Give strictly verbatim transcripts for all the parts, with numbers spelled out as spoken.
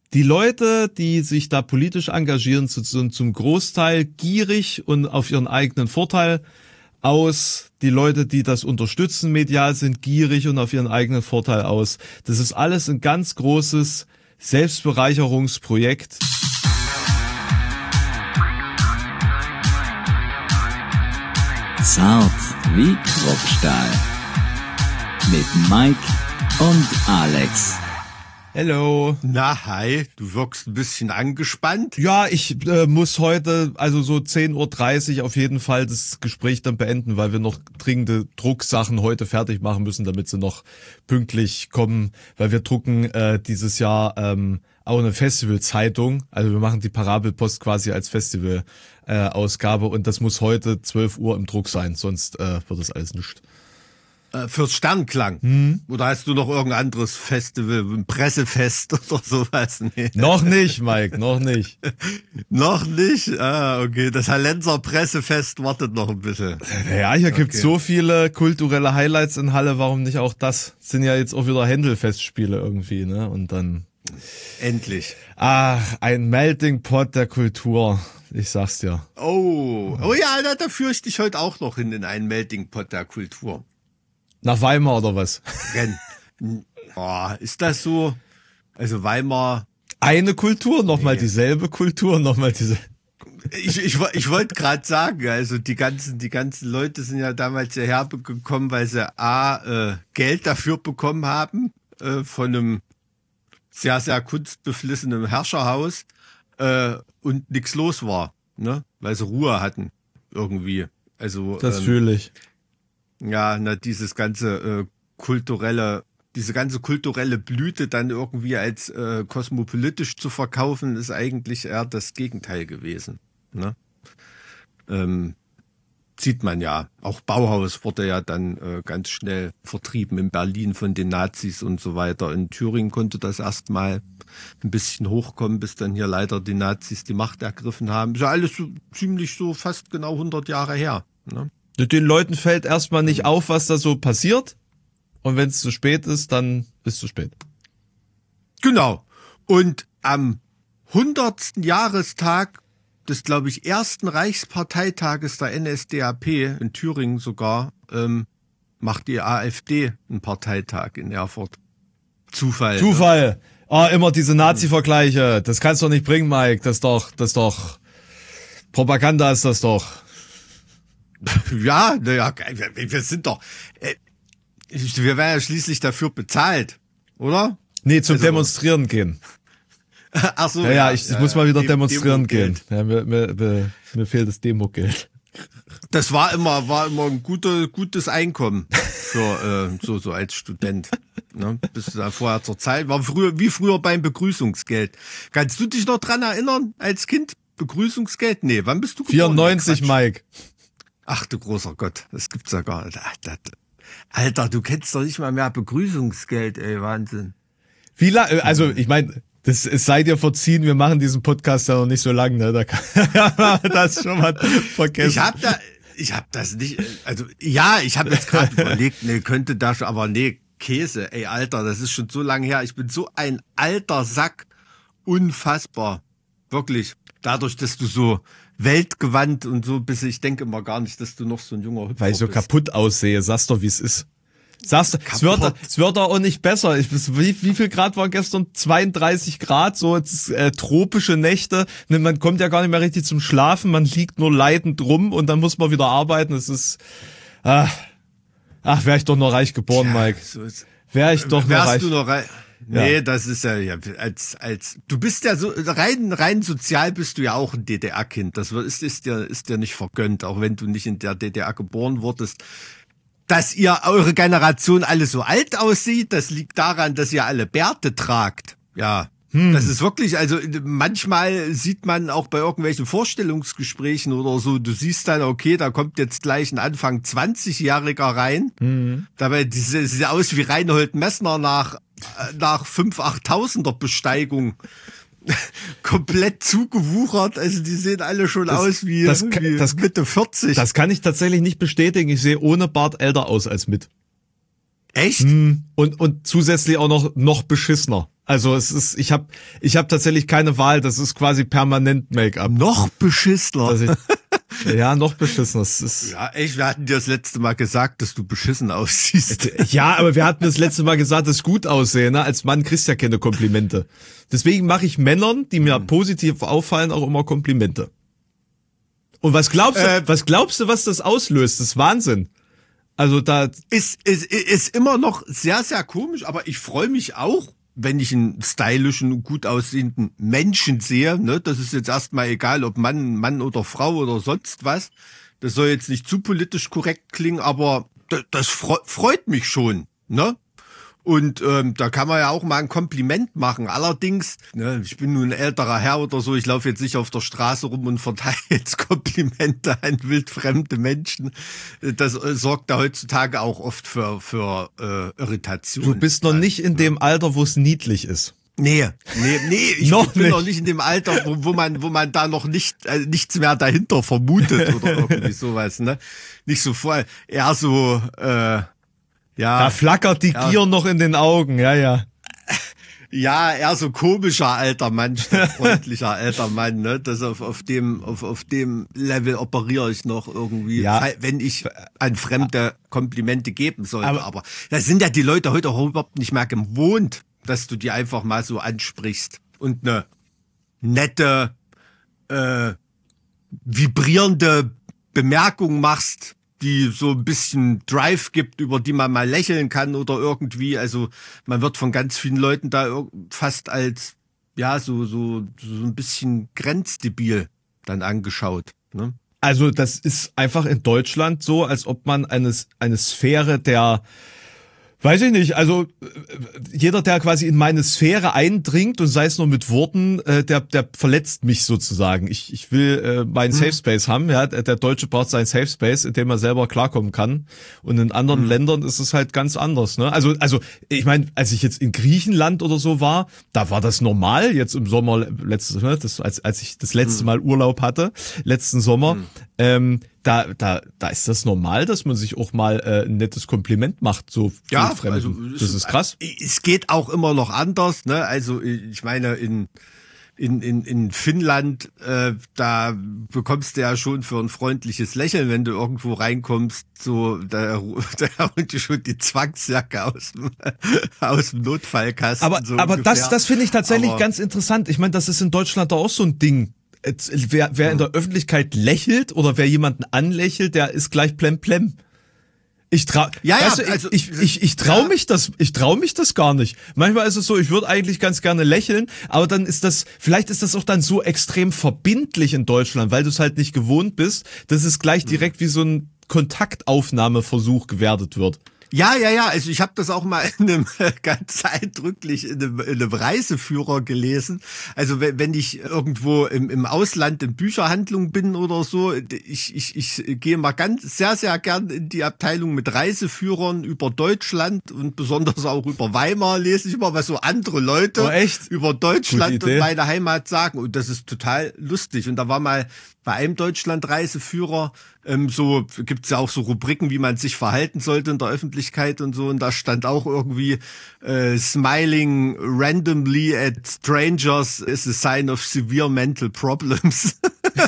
die Leute, die sich da politisch engagieren, sind zum Großteil gierig und auf ihren eigenen Vorteil aus. Die Leute, die das unterstützen medial, sind gierig und auf ihren eigenen Vorteil aus. Das ist alles ein ganz großes Selbstbereicherungsprojekt. Zart wie Kruppstahl. Mit Mike und Alex. Hello. Na, hi, du wirkst ein bisschen angespannt. Ja, ich äh, muss heute, also so zehn Uhr dreißig auf jeden Fall das Gespräch dann beenden, weil wir noch dringende Drucksachen heute fertig machen müssen, damit sie noch pünktlich kommen, weil wir drucken äh, dieses Jahr ähm, auch eine Festivalzeitung. Also wir machen die Parabelpost quasi als Festival äh, Ausgabe und das muss heute zwölf Uhr im Druck sein, sonst äh, wird das alles nichts. Äh, fürs Sternklang. Hm? Oder hast du noch irgendein anderes Festival, ein Pressefest oder sowas? Nee. Noch nicht, Mike, noch nicht. Noch nicht? Ah, okay. Das Hallenser Pressefest wartet noch ein bisschen. Ja, hier okay. gibt's so viele kulturelle Highlights in Halle, warum nicht auch das? Sind ja jetzt auch wieder Händelfestspiele irgendwie, ne? Und dann... Endlich. Ach, ein Melting Pot der Kultur. Ich sag's dir. Oh, oh ja, da, da führe ich dich heute auch noch hin in einen Melting Pot der Kultur. Nach Weimar oder was? Renn. Oh, ist das so? Also Weimar. Eine Kultur, nochmal nee. dieselbe Kultur, nochmal diese. Ich, ich, ich wollte gerade sagen, also die ganzen, die ganzen Leute sind ja damals hierher gekommen, weil sie A, äh, Geld dafür bekommen haben, äh, von einem sehr, sehr kunstbeflissenen Herrscherhaus, äh, und nichts los war, ne? Weil sie Ruhe hatten, irgendwie. Also. Das ähm, fühle ich. Ja, na, dieses ganze äh, kulturelle, diese ganze kulturelle Blüte dann irgendwie als äh, kosmopolitisch zu verkaufen, ist eigentlich eher das Gegenteil gewesen. Ne? Ähm, sieht man ja. Auch Bauhaus wurde ja dann äh, ganz schnell vertrieben in Berlin von den Nazis und so weiter. In Thüringen konnte das erstmal ein bisschen hochkommen, bis dann hier leider die Nazis die Macht ergriffen haben. Ist ja alles so ziemlich so fast genau hundert Jahre her. Ne? Den Leuten fällt erstmal nicht auf, was da so passiert. Und wenn es zu spät ist, dann ist es zu spät. Genau. Und am hundertsten Jahrestag des, glaube ich, ersten Reichsparteitages der N S D A P, in Thüringen sogar, ähm, macht die AfD einen Parteitag in Erfurt. Zufall. Zufall. Ne? Ah, immer diese Nazi-Vergleiche. Das kannst du doch nicht bringen, Mike. Das ist doch, das ist doch, Propaganda ist das doch. Ja, naja, wir sind doch, äh, wir werden ja schließlich dafür bezahlt, oder? Nee, zum also, Demonstrieren gehen. Ach so. Ja, ja, ich, ich ja, muss mal wieder Dem, demonstrieren gehen. Ja, mir, mir, mir, mir fehlt das Demogeld. Das war immer, war immer ein gute, gutes Einkommen für, äh, so, so als Student. Ne? Bis da vorher zur Zeit, war früher, wie früher beim Begrüßungsgeld. Kannst du dich noch dran erinnern, als Kind? Begrüßungsgeld? Nee, wann bist du geboren? vierundneunzig, Mike. Ach du großer Gott, das gibt's ja gar nicht. Alter, du kennst doch nicht mal mehr Begrüßungsgeld, ey, Wahnsinn. Wie lange, also ich meine, das es sei dir verziehen, wir machen diesen Podcast ja noch nicht so lange, ne? Da kann man das schon mal vergessen. Ich hab da, ich hab das nicht, also ja, ich habe jetzt gerade überlegt, nee, könnte das, aber nee, Käse, ey, Alter, das ist schon so lange her. Ich bin so ein alter Sack, unfassbar, wirklich. Dadurch, dass du so weltgewandt und so bist, ich denke immer gar nicht, dass du noch so ein junger Hüpfer bist. Weil ich so bist. Kaputt aussehe, sag's doch, wie es ist. Sagst du, es wird, es wird auch nicht besser. Ich, wie, wie viel Grad waren gestern? zweiunddreißig Grad, so jetzt, äh, tropische Nächte. Man kommt ja gar nicht mehr richtig zum Schlafen, man liegt nur leidend rum und dann muss man wieder arbeiten. Es ist, ach, ach wäre ich doch noch reich geboren, ja, Mike. So wäre ich doch noch reich. Du noch reich. Nee, ja. Das ist ja, ja, als, als, du bist ja so, rein, rein sozial bist du ja auch ein D D R-Kind. Das ist, ist dir, ist dir nicht vergönnt, auch wenn du nicht in der D D R geboren wurdest. Dass ihr, eure Generation alle so alt aussieht, das liegt daran, dass ihr alle Bärte tragt. Ja. Hm. Das ist wirklich, also manchmal sieht man auch bei irgendwelchen Vorstellungsgesprächen oder so, du siehst dann, okay, da kommt jetzt gleich ein Anfang zwanzigjähriger rein. Hm. Dabei sieht sie aus wie Reinhold Messner nach, nach fünf achttausender Besteigung. Komplett zugewuchert, also die sehen alle schon das, aus wie, das, wie das, Mitte vierzig. Das kann ich tatsächlich nicht bestätigen. Ich sehe ohne Bart älter aus als mit. Echt? Hm. Und, und zusätzlich auch noch, noch beschissener. Also es ist, ich habe ich hab tatsächlich keine Wahl, das ist quasi permanent Make-up. Noch beschissener. Ich, ja, noch beschissener. Es ist Ja, echt, wir hatten dir das letzte Mal gesagt, dass du beschissen aussiehst. Ja, aber wir hatten das letzte Mal gesagt, dass ich gut aussehe. Ne? Als Mann kriegst du ja keine Komplimente. Deswegen mache ich Männern, die mir positiv auffallen, auch immer Komplimente. Und was glaubst du, Äh, was glaubst du, was das auslöst? Das ist Wahnsinn. Also da Ist, ist, ist immer noch sehr, sehr komisch, aber ich freue mich auch, wenn ich einen stylischen, gut aussehenden Menschen sehe. Ne? Das ist jetzt erstmal egal, ob Mann, Mann oder Frau oder sonst was. Das soll jetzt nicht zu politisch korrekt klingen, aber das, das freut mich schon. Ne? Und ähm, da kann man ja auch mal ein Kompliment machen. Allerdings, ne, ich bin nun ein älterer Herr oder so, ich laufe jetzt nicht auf der Straße rum und verteile jetzt Komplimente an wildfremde Menschen. Das äh, sorgt da heutzutage auch oft für, für äh, Irritation. du bist noch nicht in dem Alter, wo es niedlich ist. Nee, nee, nee, ich Noch bin nicht. noch nicht in dem Alter, wo, wo man, wo man da noch nicht, äh, nichts mehr dahinter vermutet oder irgendwie sowas, ne? Nicht so voll, eher so, äh, ja. Da flackert die Ja. Gier noch in den Augen, ja, ja. Ja, eher so komischer alter Mann statt freundlicher alter Mann, ne? Das auf, auf dem, auf, auf dem Level operiere ich noch irgendwie, Ja. fall- wenn ich an Fremde Komplimente geben sollte. Aber- Aber, das sind ja die Leute heute auch überhaupt nicht mehr gewohnt, dass du die einfach mal so ansprichst und eine nette, äh, vibrierende Bemerkung machst, die so ein bisschen Drive gibt, über die man mal lächeln kann oder irgendwie. Also man wird von ganz vielen Leuten da ir- fast als, ja, so, so, so ein bisschen grenzdebil dann angeschaut. Ne? Also das ist einfach in Deutschland so, als ob man eine, eine Sphäre der, weiß ich nicht, also äh, jeder, der quasi in meine Sphäre eindringt und sei es nur mit Worten, äh, der der verletzt mich sozusagen. Ich ich will äh, meinen Safe Space haben, ja, der, der Deutsche braucht seinen Safe Space, in dem er selber klarkommen kann. Und in anderen Mhm. Ländern ist es halt ganz anders, ne? Also also ich meine, als ich jetzt in Griechenland oder so war, da war das normal, jetzt im Sommer letztes, ne, das als als ich das letzte Mal Urlaub hatte, letzten Sommer, ähm, da, da, da ist das normal, dass man sich auch mal äh, ein nettes Kompliment macht, so Ja, Fremden. also Das ist krass. Es geht auch immer noch anders, ne? Also ich meine in in in, in Finnland, äh, da bekommst du ja schon für ein freundliches Lächeln, wenn du irgendwo reinkommst, so da, da holt dir schon die Zwangsjacke aus dem, aus dem Notfallkasten. Aber, so aber das, ungefähr. das finde ich tatsächlich Aber- ganz interessant. Ich meine, das ist in Deutschland doch auch so ein Ding. Jetzt, wer, wer in der Öffentlichkeit lächelt oder wer jemanden anlächelt, der ist gleich plemplem. Ich trau, Ja, ja, weißt du, also- ich, ich, ich, ich trau Ja. mich das, ich trau mich das gar nicht. Manchmal ist es so, ich würde eigentlich ganz gerne lächeln, aber dann ist das, vielleicht ist das auch dann so extrem verbindlich in Deutschland, weil du es halt nicht gewohnt bist, dass es gleich direkt wie so ein Kontaktaufnahmeversuch gewertet wird. Ja, ja, ja. Also ich habe das auch mal in einem ganz eindrücklich in einem, in einem Reiseführer gelesen. Also wenn, wenn ich irgendwo im, im Ausland in Bücherhandlung bin oder so, ich, ich, ich gehe mal ganz sehr, sehr gern in die Abteilung mit Reiseführern über Deutschland und besonders auch über Weimar lese ich immer, was so andere Leute Oh, echt? über Deutschland Gute und Idee. meine Heimat sagen. Und das ist total lustig. Und da war mal bei einem Deutschland-Reiseführer ähm, so, gibt's ja auch so Rubriken, wie man sich verhalten sollte in der Öffentlichkeit und so. Und da stand auch irgendwie äh, smiling randomly at strangers is a sign of severe mental problems.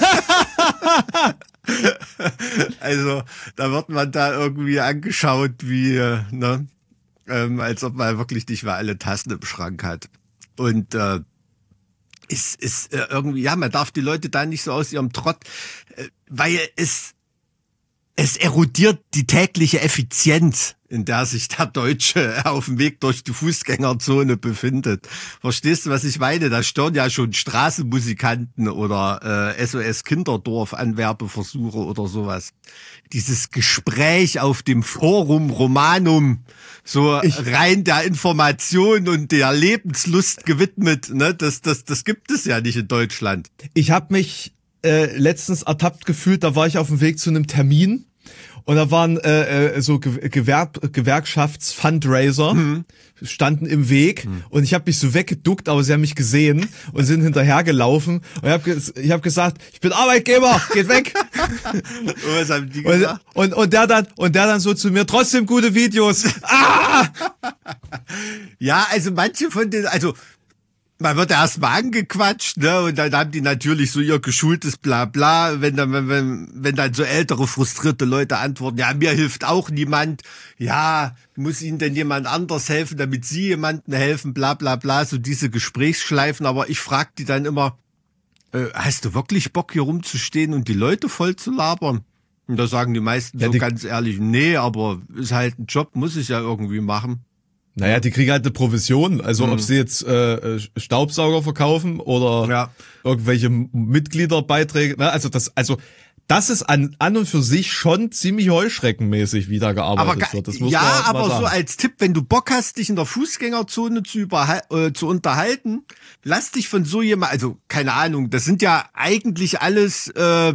Also da wird man da irgendwie angeschaut wie, äh, ne, ähm, als ob man wirklich nicht mehr alle Tassen im Schrank hat. Und äh, ist, ist äh, irgendwie, ja, man darf die Leute da nicht so aus ihrem Trott, äh, weil es, es erodiert die tägliche Effizienz, in der sich der Deutsche auf dem Weg durch die Fußgängerzone befindet. Verstehst du, was ich meine? Da stören ja schon Straßenmusikanten oder äh, S O S Kinderdorf Anwerbeversuche oder sowas. Dieses Gespräch auf dem Forum Romanum, so Ich- rein der Information und der Lebenslust gewidmet, ne? Das, das, das gibt es ja nicht in Deutschland. Ich habe mich äh, letztens ertappt gefühlt, da war ich auf dem Weg zu einem Termin Und da waren äh, äh, so Ge- Gewerb Gewerkschafts-Fundraiser, mhm. standen im Weg mhm. und ich habe mich so weggeduckt, aber sie haben mich gesehen und sind hinterhergelaufen. Und ich habe ich hab gesagt, ich bin Arbeitgeber, geht weg. Und was haben die gesagt? Und, und, und, der dann, und der dann so zu mir, trotzdem gute Videos. Ah! Ja, also manche von den, also man wird erst mal angequatscht, ne, und dann haben die natürlich so ihr geschultes Blabla, wenn dann, wenn, wenn, wenn dann so ältere, frustrierte Leute antworten, ja, mir hilft auch niemand, ja, muss ihnen denn jemand anders helfen, damit sie jemandem helfen, bla, bla, bla, so diese Gesprächsschleifen, aber ich frag die dann immer, äh, hast du wirklich Bock, hier rumzustehen und die Leute voll zu labern? Und da sagen die meisten ja, so die ganz ehrlich, nee, aber ist halt ein Job, muss ich ja irgendwie machen. Naja, die kriegen halt eine Provision. Also mhm. ob sie jetzt äh, Staubsauger verkaufen oder ja. irgendwelche Mitgliederbeiträge. Ne? Also das, also das ist an, an und für sich schon ziemlich heuschreckenmäßig, wie da gearbeitet aber, wird. Das muss ja, man aber mal sagen. So als Tipp, wenn du Bock hast, dich in der Fußgängerzone zu, überhal- äh, zu unterhalten, lass dich von so jemand, also keine Ahnung, das sind ja eigentlich alles äh,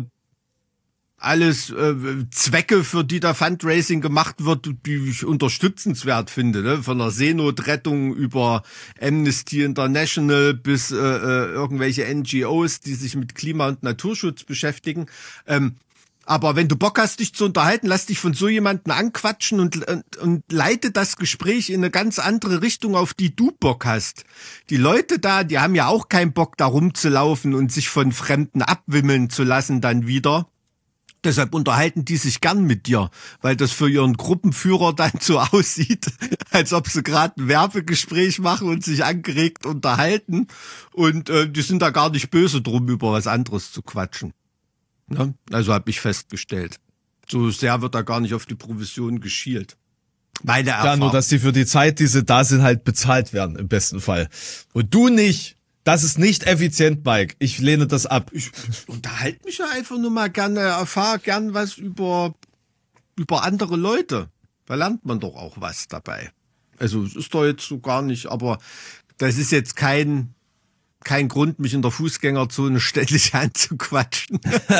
alles äh, Zwecke, für die da Fundraising gemacht wird, die ich unterstützenswert finde, ne? Von der Seenotrettung über Amnesty International bis äh, äh, irgendwelche N G Os, die sich mit Klima- und Naturschutz beschäftigen. Ähm, aber wenn du Bock hast, dich zu unterhalten, lass dich von so jemandem anquatschen und, und, und leite das Gespräch in eine ganz andere Richtung, auf die du Bock hast. Die Leute da, die haben ja auch keinen Bock, da rumzulaufen und sich von Fremden abwimmeln zu lassen dann wieder. Deshalb unterhalten die sich gern mit dir, weil das für ihren Gruppenführer dann so aussieht, als ob sie gerade ein Werbegespräch machen und sich angeregt unterhalten. Und äh, die sind da gar nicht böse drum, über was anderes zu quatschen. Ne? Also habe ich festgestellt. So sehr wird da gar nicht auf die Provision geschielt. Meine Erfahrung. Ja, nur dass die für die Zeit, die sie da sind, halt bezahlt werden, im besten Fall. Und du nicht. Das ist nicht effizient, Mike. Ich lehne das ab. Ich unterhalte mich ja einfach nur mal gerne, erfahre gern was über, über andere Leute. Da lernt man doch auch was dabei. Also, es ist doch jetzt so gar nicht, aber das ist jetzt kein, kein Grund, mich in der Fußgängerzone ständig anzuquatschen.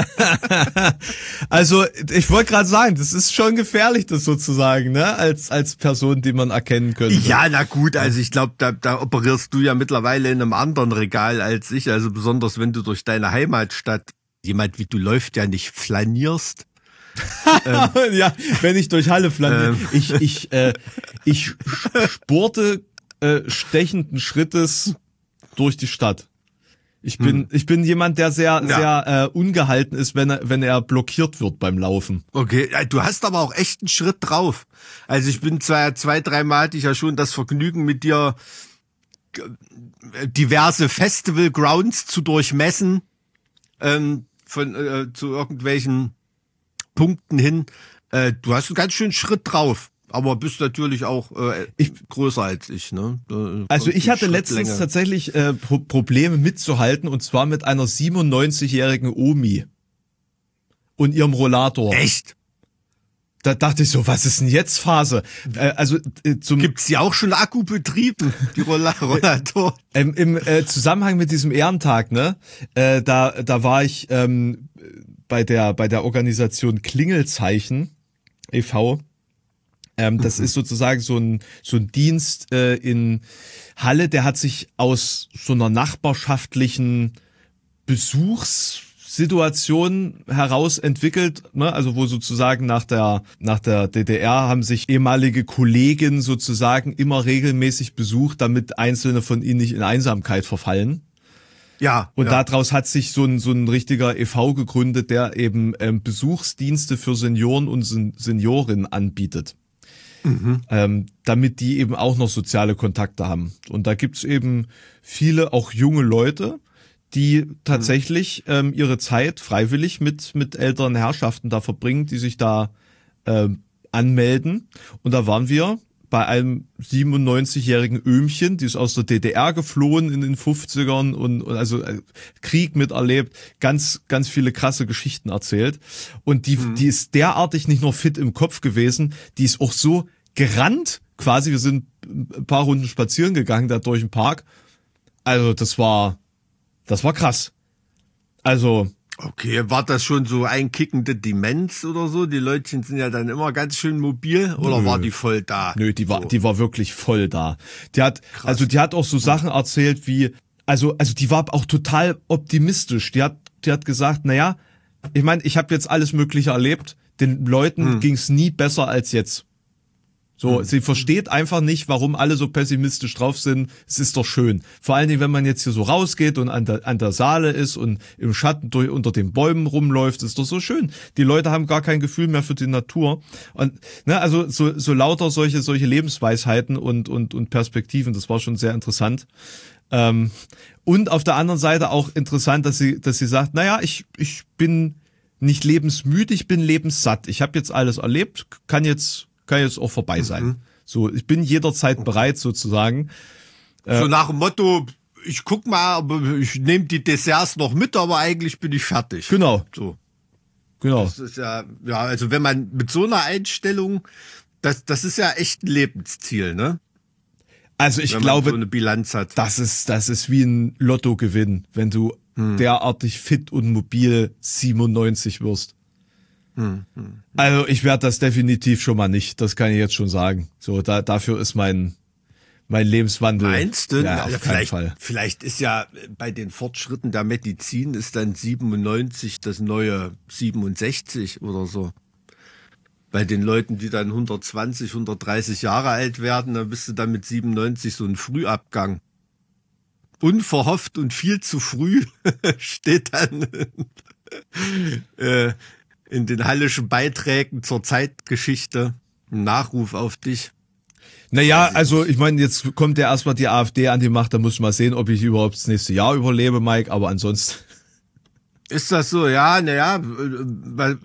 Also, ich wollte gerade sagen, das ist schon gefährlich, das sozusagen, ne, als, als Person, die man erkennen könnte. Ja, na gut, also ich glaube, da, da operierst du ja mittlerweile in einem anderen Regal als ich, also besonders wenn du durch deine Heimatstadt, jemand wie du läuft ja nicht flanierst. ähm, ja, wenn ich durch Halle flaniere. Ähm. Ich, ich, äh, ich spurte äh, stechenden Schrittes durch die Stadt. Ich bin, hm. ich bin jemand, der sehr, ja. sehr äh, ungehalten ist, wenn er, wenn er blockiert wird beim Laufen. Okay, du hast aber auch echt einen Schritt drauf. Also ich bin zwei, zwei, dreimal hatte ich ja schon das Vergnügen, mit dir diverse Festival Grounds zu durchmessen, ähm, von äh, zu irgendwelchen Punkten hin. Äh, du hast einen ganz schönen Schritt drauf. Aber bist natürlich auch äh, ich, größer als ich, ne? Da also ich hatte letztens tatsächlich äh, Pro- Probleme mitzuhalten, und zwar mit einer siebenundneunzigjährigen Omi und ihrem Rollator. Echt? Da dachte ich so, was ist denn jetzt Phase? Äh, also äh, zum Gibt's die auch schon akkubetrieben, die Rolla- Rollator? ähm, Im äh, Zusammenhang mit diesem Ehrentag, ne? Äh, da da war ich ähm, bei der bei der Organisation Klingelzeichen e V. Ähm, das mhm. ist sozusagen so ein so ein Dienst äh, in Halle, der hat sich aus so einer nachbarschaftlichen Besuchssituation heraus entwickelt, ne? Also wo sozusagen nach der nach der D D R haben sich ehemalige Kollegen sozusagen immer regelmäßig besucht, damit einzelne von ihnen nicht in Einsamkeit verfallen. Ja. Und ja. daraus hat sich so ein so ein richtiger e V gegründet, der eben ähm, Besuchsdienste für Senioren und Sen- Seniorinnen anbietet. Mhm. Ähm, damit die eben auch noch soziale Kontakte haben. Und da gibt's eben viele, auch junge Leute, die tatsächlich mhm. ähm, ihre Zeit freiwillig mit mit älteren Herrschaften da verbringen, die sich da ähm, anmelden. Und da waren wir bei einem siebenundneunzigjährigen Öhmchen, die ist aus der D D R geflohen in den fünfzigern und, und also äh, Krieg miterlebt, ganz ganz viele krasse Geschichten erzählt. Und die mhm. die ist derartig nicht nur fit im Kopf gewesen, die ist auch so gerannt, quasi, wir sind ein paar Runden spazieren gegangen da durch den Park. Also das war, das war krass. Also Okay, war das schon so einkickende Demenz oder so? Die Leutchen sind ja dann immer ganz schön mobil, oder Nö. war die voll da? Nö, die war, so. die war wirklich voll da. Die hat, Krass. also die hat auch so Sachen erzählt wie, also, also die war auch total optimistisch. Die hat, die hat gesagt, na ja, ich meine, ich habe jetzt alles Mögliche erlebt. Den Leuten Hm. ging's nie besser als jetzt. So, sie versteht einfach nicht, warum alle so pessimistisch drauf sind. Es ist doch schön. Vor allen Dingen, wenn man jetzt hier so rausgeht und an der, an der Saale ist und im Schatten durch, unter den Bäumen rumläuft, ist doch so schön. Die Leute haben gar kein Gefühl mehr für die Natur. Und, ne, also, so, so lauter solche, solche Lebensweisheiten und, und, und Perspektiven. Das war schon sehr interessant. Ähm, und auf der anderen Seite auch interessant, dass sie, dass sie sagt, naja, ich, ich bin nicht lebensmüde, ich bin lebenssatt. Ich habe jetzt alles erlebt, kann jetzt, kann jetzt auch vorbei sein. Mhm. So, ich bin jederzeit bereit sozusagen. So nach dem Motto, ich guck mal, aber ich nehme die Desserts noch mit, aber eigentlich bin ich fertig. Genau. So. Genau. Das ist ja, ja, also wenn man mit so einer Einstellung, das, das ist ja echt ein Lebensziel, ne? Also ich wenn glaube, man so eine Bilanz hat. Das ist, das ist wie ein Lottogewinn, wenn du hm. derartig fit und mobil siebenundneunzig wirst. Hm, hm. Also ich werde das definitiv schon mal nicht, das kann ich jetzt schon sagen. So, da, dafür ist mein, mein Lebenswandel. Meinst du? Ja, auf ja, keinen vielleicht, Fall. Vielleicht ist ja bei den Fortschritten der Medizin ist dann siebenundneunzig das neue siebenundsechzig oder so. Bei den Leuten, die dann hundertzwanzig, hundertdreißig Jahre alt werden, dann bist du dann mit siebenundneunzig so ein Frühabgang. Unverhofft und viel zu früh steht dann äh, in den hallischen Beiträgen zur Zeitgeschichte ein Nachruf auf dich. Naja, also ich meine, jetzt kommt ja erstmal die AfD an die Macht, da muss ich mal sehen, ob ich überhaupt das nächste Jahr überlebe, Mike, aber ansonsten. Ist das so? Ja, naja, weil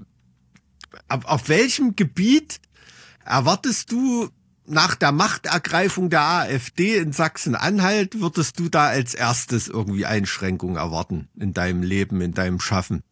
auf welchem Gebiet erwartest du nach der Machtergreifung der AfD in Sachsen-Anhalt, würdest du da als erstes irgendwie Einschränkungen erwarten in deinem Leben, in deinem Schaffen?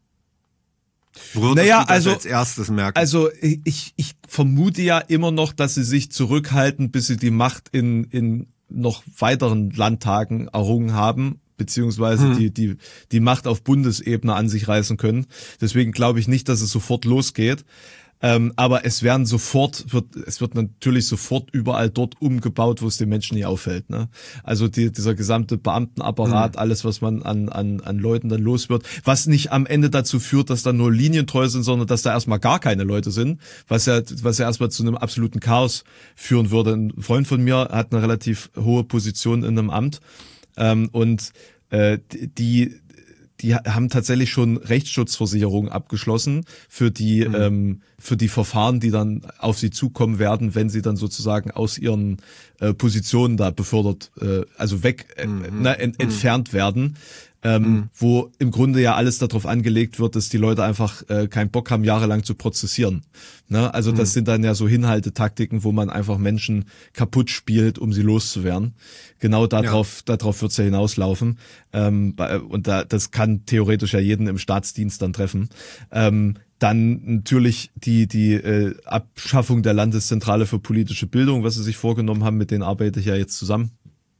Würdest naja, du das also, als erstes merken? Also ich, ich vermute ja immer noch, dass sie sich zurückhalten, bis sie die Macht in, in noch weiteren Landtagen errungen haben, beziehungsweise hm. die, die, die Macht auf Bundesebene an sich reißen können. Deswegen glaube ich nicht, dass es sofort losgeht. Ähm, aber es werden sofort, wird, es wird natürlich sofort überall dort umgebaut, wo es den Menschen nicht auffällt, ne? Also die, dieser gesamte Beamtenapparat, hm. alles, was man an, an, an Leuten dann los wird, was nicht am Ende dazu führt, dass da nur linientreu sind, sondern dass da erstmal gar keine Leute sind, was ja, was ja erstmal zu einem absoluten Chaos führen würde. Ein Freund von mir hat eine relativ hohe Position in einem Amt, ähm, und äh, die die haben tatsächlich schon Rechtsschutzversicherungen abgeschlossen für die mhm. ähm, für die Verfahren, die dann auf sie zukommen werden, wenn sie dann sozusagen aus ihren äh, Positionen da befördert, äh, also weg äh, mhm. ne, ent, entfernt werden. Ähm, mhm. Wo im Grunde ja alles darauf angelegt wird, dass die Leute einfach äh, keinen Bock haben, jahrelang zu prozessieren. Ne? Also das mhm. sind dann ja so Hinhaltetaktiken, wo man einfach Menschen kaputt spielt, um sie loszuwerden. Genau darauf, ja. darauf wird's ja hinauslaufen. Ähm, und da, das kann theoretisch ja jeden im Staatsdienst dann treffen. Ähm, dann natürlich die die äh, Abschaffung der Landeszentrale für politische Bildung, was sie sich vorgenommen haben, mit denen arbeite ich ja jetzt zusammen.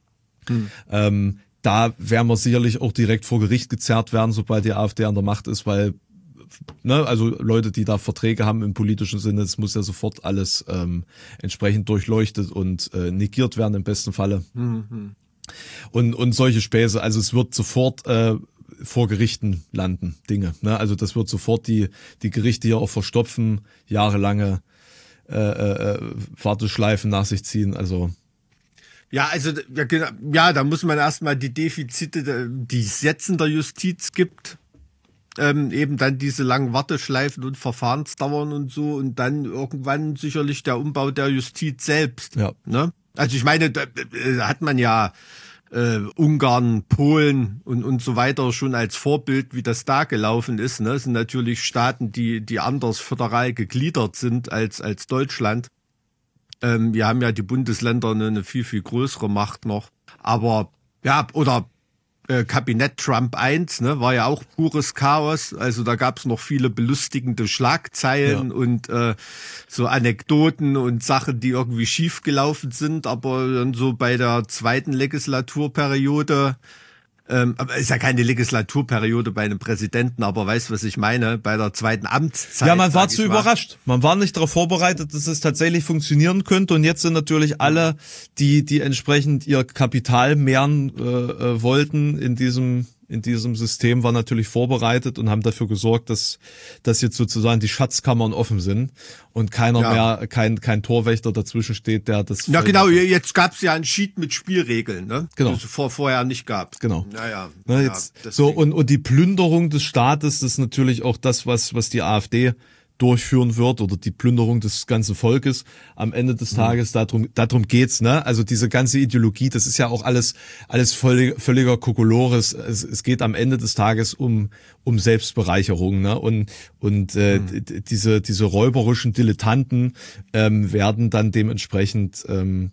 Mhm. Ähm, Da werden wir sicherlich auch direkt vor Gericht gezerrt werden, sobald die AfD an der Macht ist, weil, ne, also Leute, die da Verträge haben im politischen Sinne, es muss ja sofort alles ähm, entsprechend durchleuchtet und äh, negiert werden im besten Falle. Mhm. Und und solche Späße, also es wird sofort äh, vor Gerichten landen, Dinge. Ne? Also das wird sofort die die Gerichte hier auch verstopfen, jahrelange äh, äh, Warteschleifen nach sich ziehen, also Ja, also ja, ja, da muss man erstmal die Defizite, die es jetzt in der Justiz gibt, ähm, eben dann diese langen Warteschleifen und Verfahrensdauern und so und dann irgendwann sicherlich der Umbau der Justiz selbst. Ja. Ne? Also ich meine, da äh, hat man ja äh, Ungarn, Polen und und so weiter schon als Vorbild, wie das da gelaufen ist. Ne? Das sind natürlich Staaten, die die anders föderal gegliedert sind als als Deutschland. Ähm, wir haben ja die Bundesländer eine, eine viel, viel größere Macht noch. Aber ja, oder äh, Kabinett Trump eins, ne, war ja auch pures Chaos. Also da gab es noch viele belustigende Schlagzeilen ja. und äh, so Anekdoten und Sachen, die irgendwie schief gelaufen sind. Aber dann so bei der zweiten Legislaturperiode Ähm, aber ist ja keine Legislaturperiode bei einem Präsidenten, aber weißt du, was ich meine? Bei der zweiten Amtszeit. Ja, man war zu überrascht. Man war nicht darauf vorbereitet, dass es tatsächlich funktionieren könnte. Und jetzt sind natürlich alle, die, die entsprechend ihr Kapital mehren äh, äh, wollten in diesem in diesem System, war natürlich vorbereitet und haben dafür gesorgt, dass, dass jetzt sozusagen die Schatzkammern offen sind und keiner ja. mehr, kein, kein Torwächter dazwischen steht, der das... Ja genau, jetzt gab es ja einen Sheet mit Spielregeln, ne? Genau. Das es vor, vorher nicht gab. Genau. Naja. Na, jetzt, ja, so, und, und die Plünderung des Staates, das ist natürlich auch das, was, was die AfD durchführen wird, oder die Plünderung des ganzen Volkes am Ende des Tages, darum, darum geht's, ne? Also diese ganze Ideologie, das ist ja auch alles, alles völlig, völliger Kokolores. Es, es geht am Ende des Tages um, um Selbstbereicherung, ne? Und, und, äh, mhm. diese, diese räuberischen Dilettanten, ähm, werden dann dementsprechend, ähm,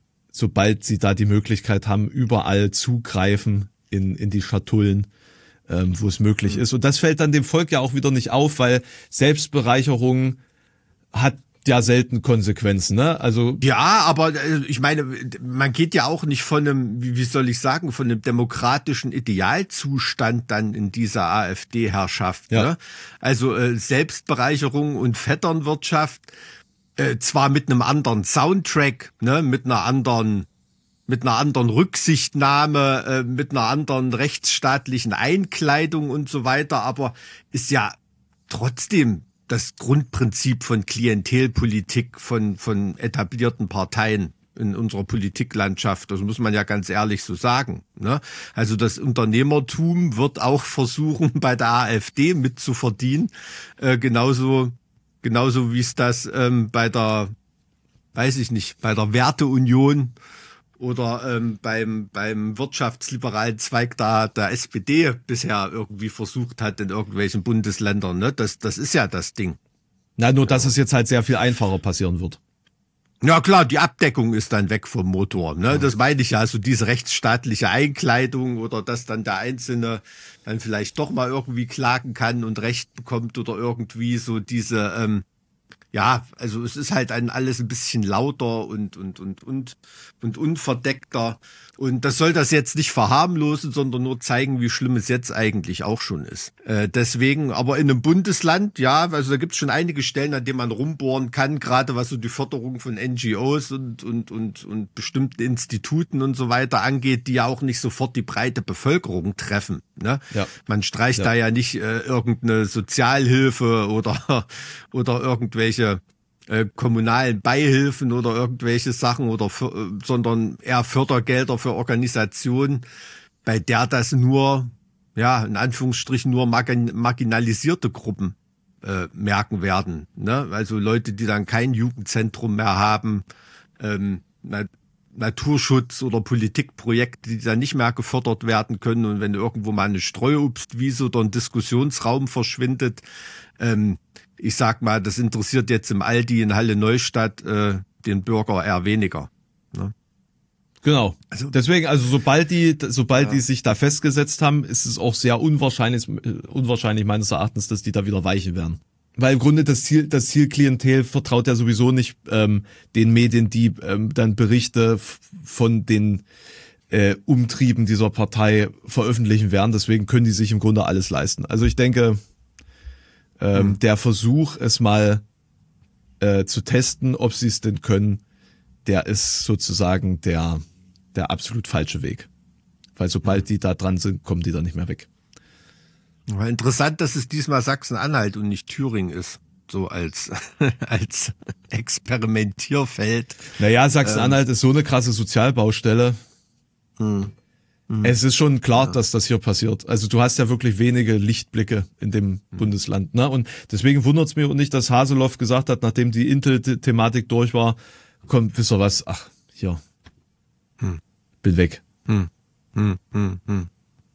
sobald sie da die Möglichkeit haben, überall zugreifen in, in die Schatullen, Ähm, wo es möglich ist. Und das fällt dann dem Volk ja auch wieder nicht auf, weil Selbstbereicherung hat ja selten Konsequenzen, ne? Also ja, aber ich meine, man geht ja auch nicht von einem, wie soll ich sagen, von einem demokratischen Idealzustand dann in dieser AfD-Herrschaft. Ja. Ne? Also äh, Selbstbereicherung und Vetternwirtschaft, äh, zwar mit einem anderen Soundtrack, ne, mit einer anderen mit einer anderen Rücksichtnahme, äh, mit einer anderen rechtsstaatlichen Einkleidung und so weiter, aber ist ja trotzdem das Grundprinzip von Klientelpolitik von von etablierten Parteien in unserer Politiklandschaft. Das muss man ja ganz ehrlich so sagen. Ne? Also das Unternehmertum wird auch versuchen, bei der AfD mitzuverdienen, äh, genauso genauso wie es das ähm, bei der, weiß ich nicht, bei der Werteunion oder ähm, beim beim wirtschaftsliberalen Zweig der, der S P D bisher irgendwie versucht hat in irgendwelchen Bundesländern. Ne? Das, das ist ja das Ding. Na, nur dass es jetzt halt sehr viel einfacher passieren wird. Ja klar, die Abdeckung ist dann weg vom Motor. Ne? Das meine ich ja, also diese rechtsstaatliche Einkleidung oder dass dann der Einzelne dann vielleicht doch mal irgendwie klagen kann und Recht bekommt oder irgendwie so diese... Ähm, ja, also es ist halt ein, alles ein bisschen lauter und, und, und, und, und unverdeckter. Und das soll das jetzt nicht verharmlosen, sondern nur zeigen, wie schlimm es jetzt eigentlich auch schon ist. Äh, deswegen, aber in einem Bundesland, ja, also da gibt es schon einige Stellen, an denen man rumbohren kann, gerade was so die Förderung von N G Os und, und, und, und bestimmten Instituten und so weiter angeht, die ja auch nicht sofort die breite Bevölkerung treffen. Ne? Ja. Man streicht ja. da ja nicht äh, irgendeine Sozialhilfe oder, oder irgendwelche Äh, kommunalen Beihilfen oder irgendwelche Sachen oder für, sondern eher Fördergelder für Organisationen, bei der das nur, ja, in Anführungsstrichen nur margin, marginalisierte Gruppen äh, merken werden. Ne? Also Leute, die dann kein Jugendzentrum mehr haben, ähm, na, Naturschutz oder Politikprojekte, die dann nicht mehr gefördert werden können. Und wenn irgendwo mal eine Streuobstwiese oder ein Diskussionsraum verschwindet, ähm, ich sag mal, das interessiert jetzt im Aldi in Halle Neustadt äh, den Bürger eher weniger. Ne? Genau. Also, deswegen, also sobald die, sobald ja. die sich da festgesetzt haben, ist es auch sehr unwahrscheinlich, unwahrscheinlich meines Erachtens, dass die da wieder weichen werden. Weil im Grunde das Ziel, das Zielklientel vertraut ja sowieso nicht ähm, den Medien, die ähm, dann Berichte f- von den äh, Umtrieben dieser Partei veröffentlichen werden. Deswegen können die sich im Grunde alles leisten. Also ich denke, ähm, mhm. der Versuch, es mal äh, zu testen, ob sie es denn können, der ist sozusagen der der absolut falsche Weg. Weil sobald mhm. die da dran sind, kommen die da nicht mehr weg. Interessant, dass es diesmal Sachsen-Anhalt und nicht Thüringen ist, so als als Experimentierfeld. Naja, Sachsen-Anhalt ähm. ist so eine krasse Sozialbaustelle. Hm. Hm. Es ist schon klar, ja. dass das hier passiert. Also du hast ja wirklich wenige Lichtblicke in dem hm. Bundesland. Ne? Und deswegen wundert es mich auch nicht, dass Haseloff gesagt hat, nachdem die Intel-Thematik durch war, komm, wisst ihr was, ach, hier, hm. bin weg. Hm. Hm. Hm. Hm.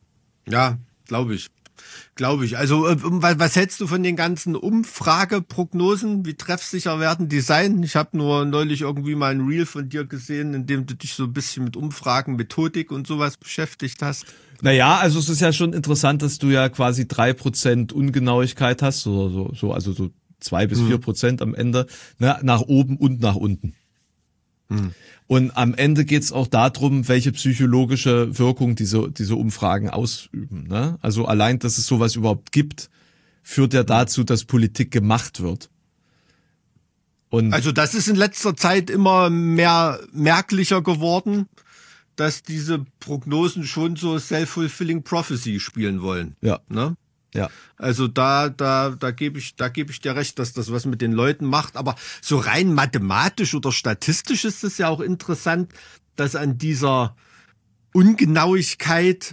Ja, glaube ich. Glaube ich. Also was hältst du von den ganzen Umfrageprognosen? Wie treffsicher werden die sein? Ich habe nur neulich irgendwie mal ein Reel von dir gesehen, in dem du dich so ein bisschen mit Umfragen, Methodik und sowas beschäftigt hast. Naja, also es ist ja schon interessant, dass du ja quasi drei Prozent Ungenauigkeit hast, oder so, so, also so zwei bis vier Prozent am Ende, ne, nach oben und nach unten. Hm. Und am Ende geht's auch darum, welche psychologische Wirkung diese, diese Umfragen ausüben. Ne? Also allein, dass es sowas überhaupt gibt, führt ja dazu, dass Politik gemacht wird. Und Also das ist in letzter Zeit immer mehr merklicher geworden, dass diese Prognosen schon so self-fulfilling prophecy spielen wollen. ja, Ne? ja. Also da, da, da gebe ich, da gebe ich dir recht, dass das was mit den Leuten macht. Aber so rein mathematisch oder statistisch ist es ja auch interessant, dass an dieser Ungenauigkeit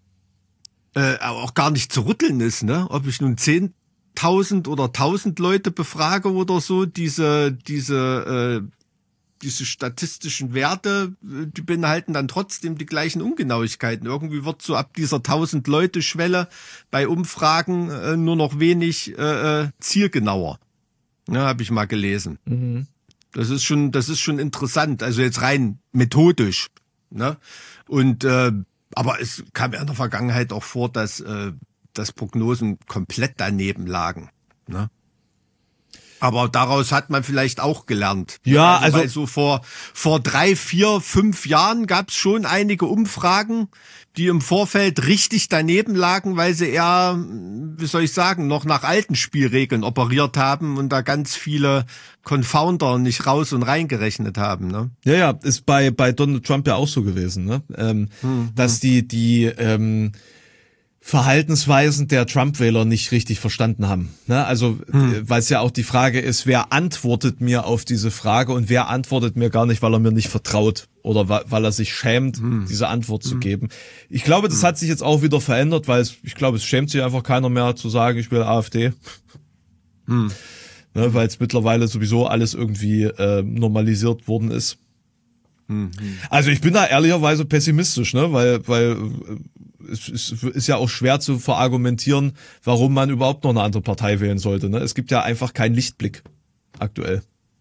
äh, auch gar nicht zu rütteln ist, ne? Ob ich nun zehntausend oder tausend Leute befrage oder so, diese, diese, äh, diese statistischen Werte, äh, die beinhalten dann trotzdem die gleichen Ungenauigkeiten. Irgendwie wird so ab dieser tausend Leute Schwelle bei Umfragen äh, nur noch wenig äh, äh, zielgenauer. Ja, habe ich mal gelesen. Mhm. Das ist schon, das ist schon interessant. Also jetzt rein methodisch, ne? Und äh, aber es kam ja in der Vergangenheit auch vor, dass äh, dass Prognosen komplett daneben lagen, ne? Aber daraus hat man vielleicht auch gelernt. Ja, also- weil so vor vor drei, vier, fünf Jahren gab es schon einige Umfragen, die im Vorfeld richtig daneben lagen, weil sie eher, wie soll ich sagen, noch nach alten Spielregeln operiert haben und da ganz viele Confounder nicht raus und reingerechnet haben, ne? Ja, ja, ist bei bei Donald Trump ja auch so gewesen, ne? Ähm, dass die die ähm, Verhaltensweisen der Trump-Wähler nicht richtig verstanden haben. Ne? Also, hm. weil es ja auch die Frage ist, wer antwortet mir auf diese Frage und wer antwortet mir gar nicht, weil er mir nicht vertraut oder wa- weil er sich schämt, hm. diese Antwort hm. zu geben. Ich glaube, das hm. hat sich jetzt auch wieder verändert, weil es, ich glaube, es schämt sich einfach keiner mehr zu sagen, ich will AfD. Hm. Ne, weil es mittlerweile sowieso alles irgendwie äh, normalisiert worden ist. Hm. Also ich bin da ehrlicherweise pessimistisch, ne, weil weil äh, es ist, ist ja auch schwer zu verargumentieren, warum man überhaupt noch eine andere Partei wählen sollte. Ne? Es gibt ja einfach keinen Lichtblick aktuell.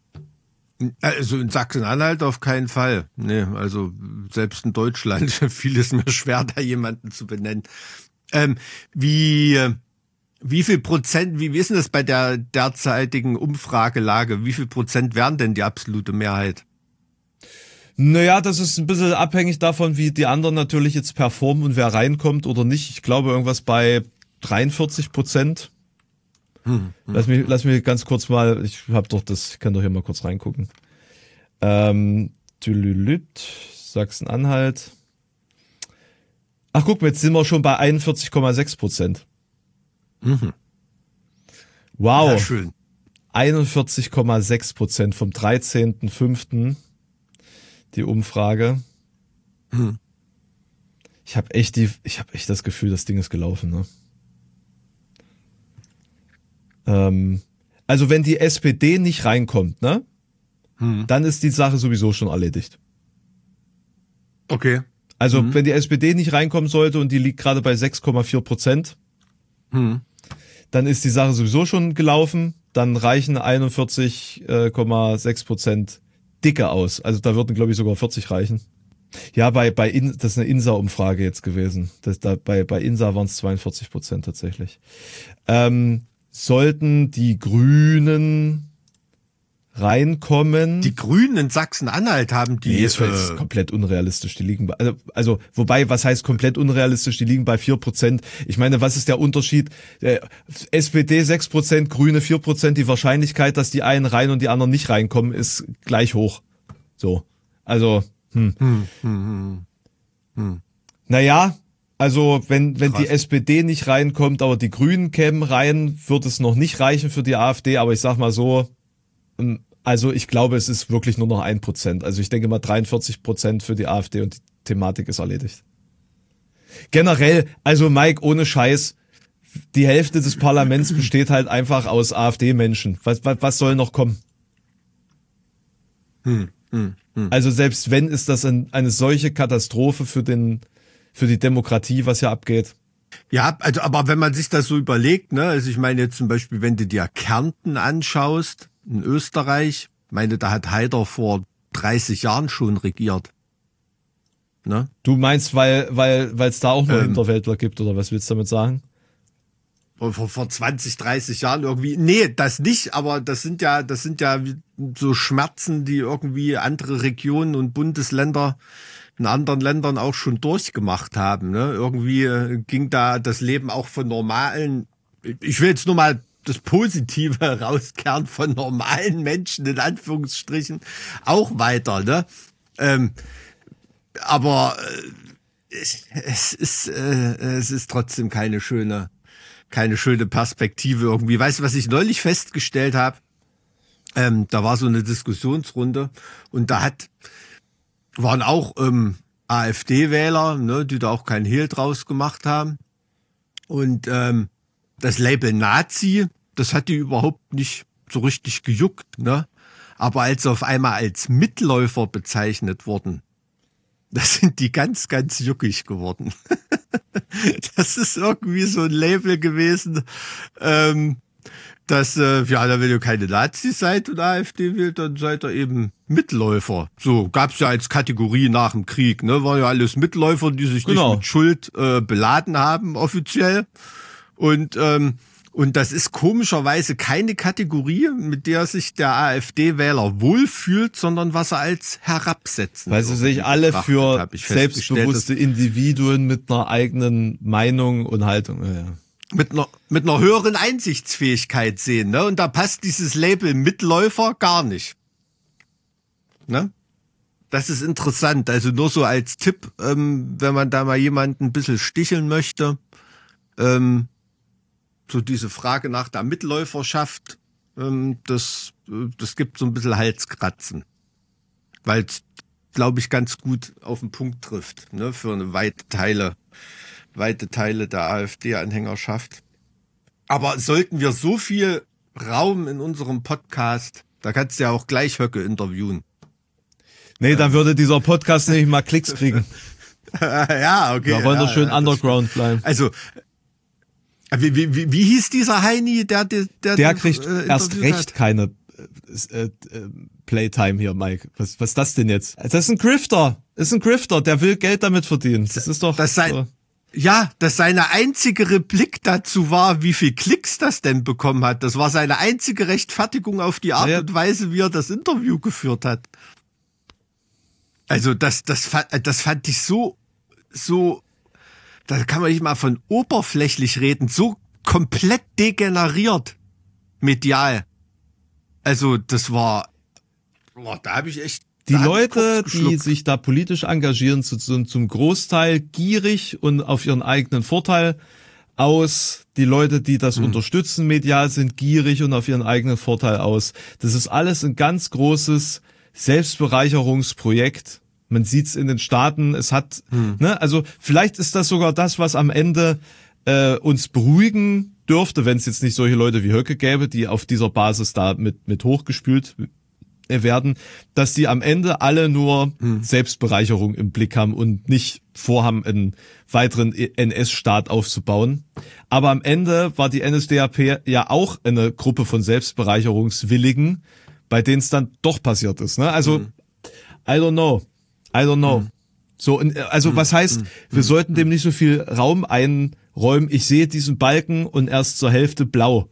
Also in Sachsen-Anhalt auf keinen Fall. Nee, also selbst in Deutschland fiel es mir schwer, da jemanden zu benennen. Ähm, wie, wie viel Prozent, wie, wie ist denn das bei der derzeitigen Umfragelage? Wie viel Prozent wären denn die absolute Mehrheit? Naja, das ist ein bisschen abhängig davon, wie die anderen natürlich jetzt performen und wer reinkommt oder nicht. Ich glaube irgendwas bei dreiundvierzig Prozent. Hm, hm, lass mich, lass mich ganz kurz mal, ich habe doch das, ich kann doch hier mal kurz reingucken. Ähm, Tülülüt, Sachsen-Anhalt. Ach guck mal, jetzt sind wir schon bei einundvierzig Komma sechs Prozent. Mhm. Wow. Ja, schön. einundvierzig Komma sechs Prozent vom dreizehnten fünften die Umfrage. Hm. Ich habe echt die, ich habe echt das Gefühl, das Ding ist gelaufen, ne? Ähm, also wenn die S P D nicht reinkommt, ne? Hm. Dann ist die Sache sowieso schon erledigt. Okay. Also hm. wenn die S P D nicht reinkommen sollte und die liegt gerade bei sechs Komma vier Prozent, hm. dann ist die Sache sowieso schon gelaufen. Dann reichen einundvierzig Komma sechs Prozent dicke aus. Also da würden, glaube ich, sogar vierzig reichen. Ja, bei bei In, das ist eine Insa-Umfrage jetzt gewesen. Das, da, bei, bei Insa waren es zweiundvierzig Prozent tatsächlich. Ähm, sollten die Grünen reinkommen. Die Grünen in Sachsen-Anhalt haben die. Nee, ist, äh, ist komplett unrealistisch. Die liegen bei, also, also, wobei, was heißt komplett unrealistisch? Die liegen bei vier Prozent. Ich meine, was ist der Unterschied? Der S P D sechs Prozent, Grüne vier Prozent. Die Wahrscheinlichkeit, dass die einen rein und die anderen nicht reinkommen, ist gleich hoch. So. Also, hm. Hm, hm, hm, hm. Naja, also, wenn, wenn Krass. die S P D nicht reinkommt, aber die Grünen kämen rein, wird es noch nicht reichen für die AfD. Aber ich sag mal so, also ich glaube, es ist wirklich nur noch ein Prozent. Also ich denke mal dreiundvierzig Prozent für die AfD und die Thematik ist erledigt. Generell, also Mike, ohne Scheiß, die Hälfte des Parlaments besteht halt einfach aus AfD-Menschen. Was, was, was soll noch kommen? Hm, hm, hm. Also selbst wenn, ist das ein, eine solche Katastrophe für den, für die Demokratie, was hier abgeht. Ja, also aber wenn man sich das so überlegt, ne, also ich meine jetzt zum Beispiel, wenn du dir Kärnten anschaust, in Österreich, ich meine, da hat Haider vor dreißig Jahren schon regiert. Ne? Du meinst, weil weil weil es da auch noch Ähm. Hinterwäldler gibt, oder was willst du damit sagen? vor, vor zwanzig, dreißig Jahren irgendwie. Nee, das nicht, aber das sind ja, das sind ja so Schmerzen, die irgendwie andere Regionen und Bundesländer in anderen Ländern auch schon durchgemacht haben. Ne? Irgendwie ging da das Leben auch von normalen, ich will jetzt nur mal das Positive rauskehren, von normalen Menschen in Anführungsstrichen auch weiter. Ne? Ähm, aber äh, es ist äh, es ist trotzdem keine schöne keine schöne Perspektive irgendwie. Weißt du, was ich neulich festgestellt habe? Ähm, da war so eine Diskussionsrunde und da hat waren auch ähm, AfD-Wähler, ne, die da auch kein Hehl draus gemacht haben. Und ähm, das Label Nazi, das hat die überhaupt nicht so richtig gejuckt, ne? Aber als sie auf einmal als Mitläufer bezeichnet wurden, da sind die ganz, ganz juckig geworden. Das ist irgendwie so ein Label gewesen, ähm, dass, äh, ja, wenn ihr keine Nazis seid und AfD wählt, dann seid ihr eben Mitläufer. So gab's ja als Kategorie nach dem Krieg, ne? Waren ja alles Mitläufer, die sich Genau. nicht mit Schuld äh, beladen haben, offiziell. Und ähm, und das ist komischerweise keine Kategorie, mit der sich der AfD-Wähler wohlfühlt, sondern was er als herabsetzen. Weil sie sich alle für hab ich selbstbewusste Individuen mit einer eigenen Meinung und Haltung, ja, ja. mit einer mit einer höheren Einsichtsfähigkeit sehen, ne? Und da passt dieses Label Mitläufer gar nicht. Ne? Das ist interessant. Also nur so als Tipp, ähm, wenn man da mal jemanden ein bisschen sticheln möchte, ähm, so diese Frage nach der Mitläuferschaft, ähm, das, das gibt so ein bisschen Halskratzen. Weil es, glaube ich, ganz gut auf den Punkt trifft, ne, für eine weite Teile, weite Teile der AfD-Anhängerschaft. Aber sollten wir so viel Raum in unserem Podcast, da kannst du ja auch gleich Höcke interviewen. Nee, dann würde dieser Podcast nicht mal Klicks kriegen. Ja, okay. Wir wollen ja, doch schön ja, underground bleiben. Also, wie, wie, wie, wie hieß dieser Heini, der der Der, der kriegt äh, erst recht hat? keine äh, äh, Playtime hier, Mike. Was, was ist das denn jetzt? Das ist ein Grifter. Das ist ein Grifter, der will Geld damit verdienen. Das ist doch... Das sei, so. Ja, dass seine einzige Replik dazu war, wie viel Klicks das denn bekommen hat. Das war seine einzige Rechtfertigung auf die Art ja. und Weise, wie er das Interview geführt hat. Also das, das, das fand ich so, so, da kann man nicht mal von oberflächlich reden, so komplett degeneriert medial. Also das war, boah, da habe ich echt Die Leute, die sich da politisch engagieren, sind zum Großteil gierig und auf ihren eigenen Vorteil aus. Die Leute, die das mhm. unterstützen medial, sind gierig und auf ihren eigenen Vorteil aus. Das ist alles ein ganz großes Selbstbereicherungsprojekt. Man sieht's in den Staaten. Es hat, mhm. ne, also vielleicht ist das sogar das, was am Ende äh, uns beruhigen dürfte, wenn es jetzt nicht solche Leute wie Höcke gäbe, die auf dieser Basis da mit mit hochgespült werden, dass die am Ende alle nur hm. Selbstbereicherung im Blick haben und nicht vorhaben, einen weiteren N S-Staat aufzubauen. Aber am Ende war die N S D A P ja auch eine Gruppe von Selbstbereicherungswilligen, bei denen es dann doch passiert ist. Ne? Also, hm. I don't know. I don't know. Hm. So, also hm. was heißt, hm. wir hm. sollten dem nicht so viel Raum einräumen. Ich sehe diesen Balken und erst zur Hälfte blau.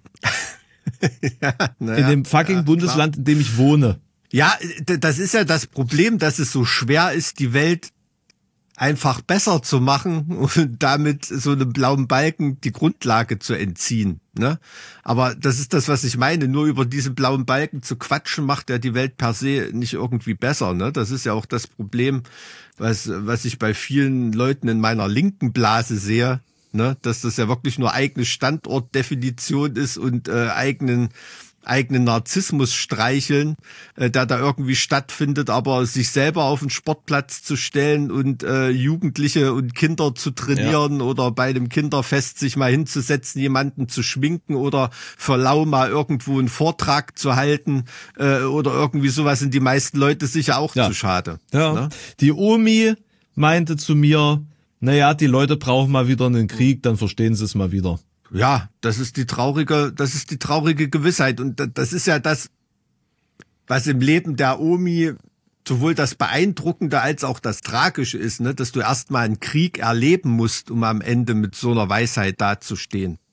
Ja, naja, in dem fucking ja, Bundesland, in dem ich wohne. Ja, das ist ja das Problem, dass es so schwer ist, die Welt einfach besser zu machen und damit so einem blauen Balken die Grundlage zu entziehen. Ne? Aber das ist das, was ich meine. Nur über diesen blauen Balken zu quatschen, macht ja die Welt per se nicht irgendwie besser. Ne? Das ist ja auch das Problem, was, was ich bei vielen Leuten in meiner linken Blase sehe. Ne, dass das ja wirklich nur eigene Standortdefinition ist und äh, eigenen eigenen Narzissmus streicheln, äh, der da irgendwie stattfindet, aber sich selber auf den Sportplatz zu stellen und äh, Jugendliche und Kinder zu trainieren ja. oder bei einem Kinderfest sich mal hinzusetzen, jemanden zu schminken oder für lau mal irgendwo einen Vortrag zu halten äh, oder irgendwie sowas, sind die meisten Leute sicher auch ja. zu schade. Ja. Ne? Die Omi meinte zu mir, naja, die Leute brauchen mal wieder einen Krieg, dann verstehen sie es mal wieder. Ja, das ist die traurige, das ist die traurige Gewissheit. Und das ist ja das, was im Leben der Omi sowohl das Beeindruckende als auch das Tragische ist, ne? Dass du erstmal einen Krieg erleben musst, um am Ende mit so einer Weisheit dazustehen.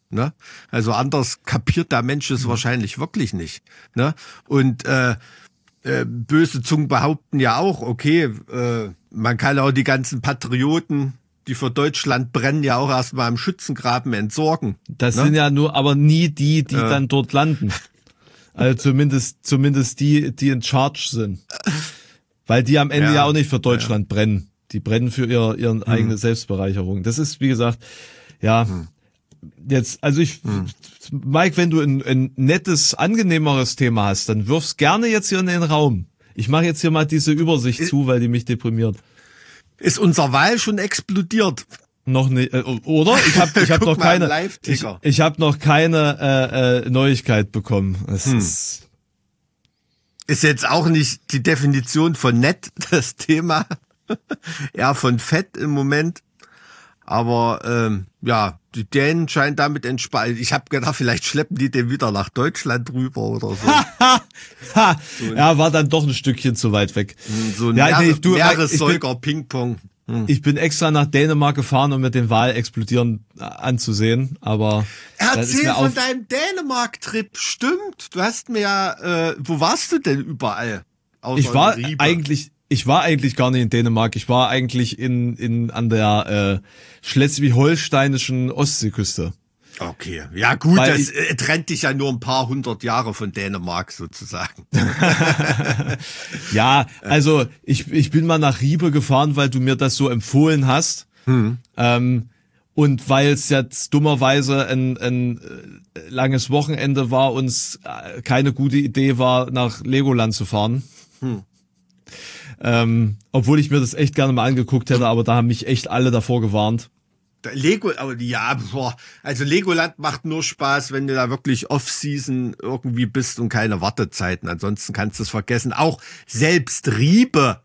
Ne? Also anders kapiert der Mensch es mhm. wahrscheinlich wirklich nicht. Ne? Und äh, äh, böse Zungen behaupten ja auch, okay, äh, man kann auch die ganzen Patrioten, die für Deutschland brennen, ja auch erstmal im Schützengraben entsorgen. Das ne? sind ja nur, aber nie die, die äh. dann dort landen. Also zumindest, zumindest die, die in Charge sind. Weil die am Ende ja, ja auch nicht für Deutschland ja. brennen. Die brennen für ihr, ihren hm. eigene Selbstbereicherung. Das ist, wie gesagt, ja, hm. jetzt, also ich, hm. Mike, wenn du ein, ein nettes, angenehmeres Thema hast, dann wirf's gerne jetzt hier in den Raum. Ich mache jetzt hier mal diese Übersicht ist, zu, weil die mich deprimiert. Ist unser Wahl schon explodiert? Noch nicht, äh, oder? Ich habe ich hab noch keine, ich, ich habe noch keine äh, äh, Neuigkeit bekommen. Es hm. ist, ist jetzt auch nicht die Definition von nett, das Thema. Eher von fett im Moment. Aber ähm, ja, die Dänen scheinen damit entspannt. Ich habe gedacht, vielleicht schleppen die den wieder nach Deutschland rüber oder so. so ja, war dann doch ein Stückchen zu weit weg. So ein ja, Meere, nee, du, Meeressäuger Ping-Pong. Hm. Ich bin extra nach Dänemark gefahren, um mir den Wal explodieren anzusehen. Aber erzähl von deinem Dänemark-Trip. Stimmt. Du hast mir ja. Äh, wo warst du denn überall? Außer ich war eigentlich. Ich war eigentlich gar nicht in Dänemark. Ich war eigentlich in in an der äh, schleswig-holsteinischen Ostseeküste. Okay, ja gut, Weil das ich, trennt dich ja nur ein paar hundert Jahre von Dänemark sozusagen. Ja, also ich ich bin mal nach Ribe gefahren, weil du mir das so empfohlen hast. Hm. Ähm, und weil es jetzt dummerweise ein, ein langes Wochenende war, uns keine gute Idee war, nach Legoland zu fahren. Hm. Ähm, obwohl ich mir das echt gerne mal angeguckt hätte, aber da haben mich echt alle davor gewarnt. Lego, aber ja, boah, also Legoland macht nur Spaß, wenn du da wirklich Off-Season irgendwie bist und keine Wartezeiten. Ansonsten kannst du es vergessen. Auch selbst Riebe.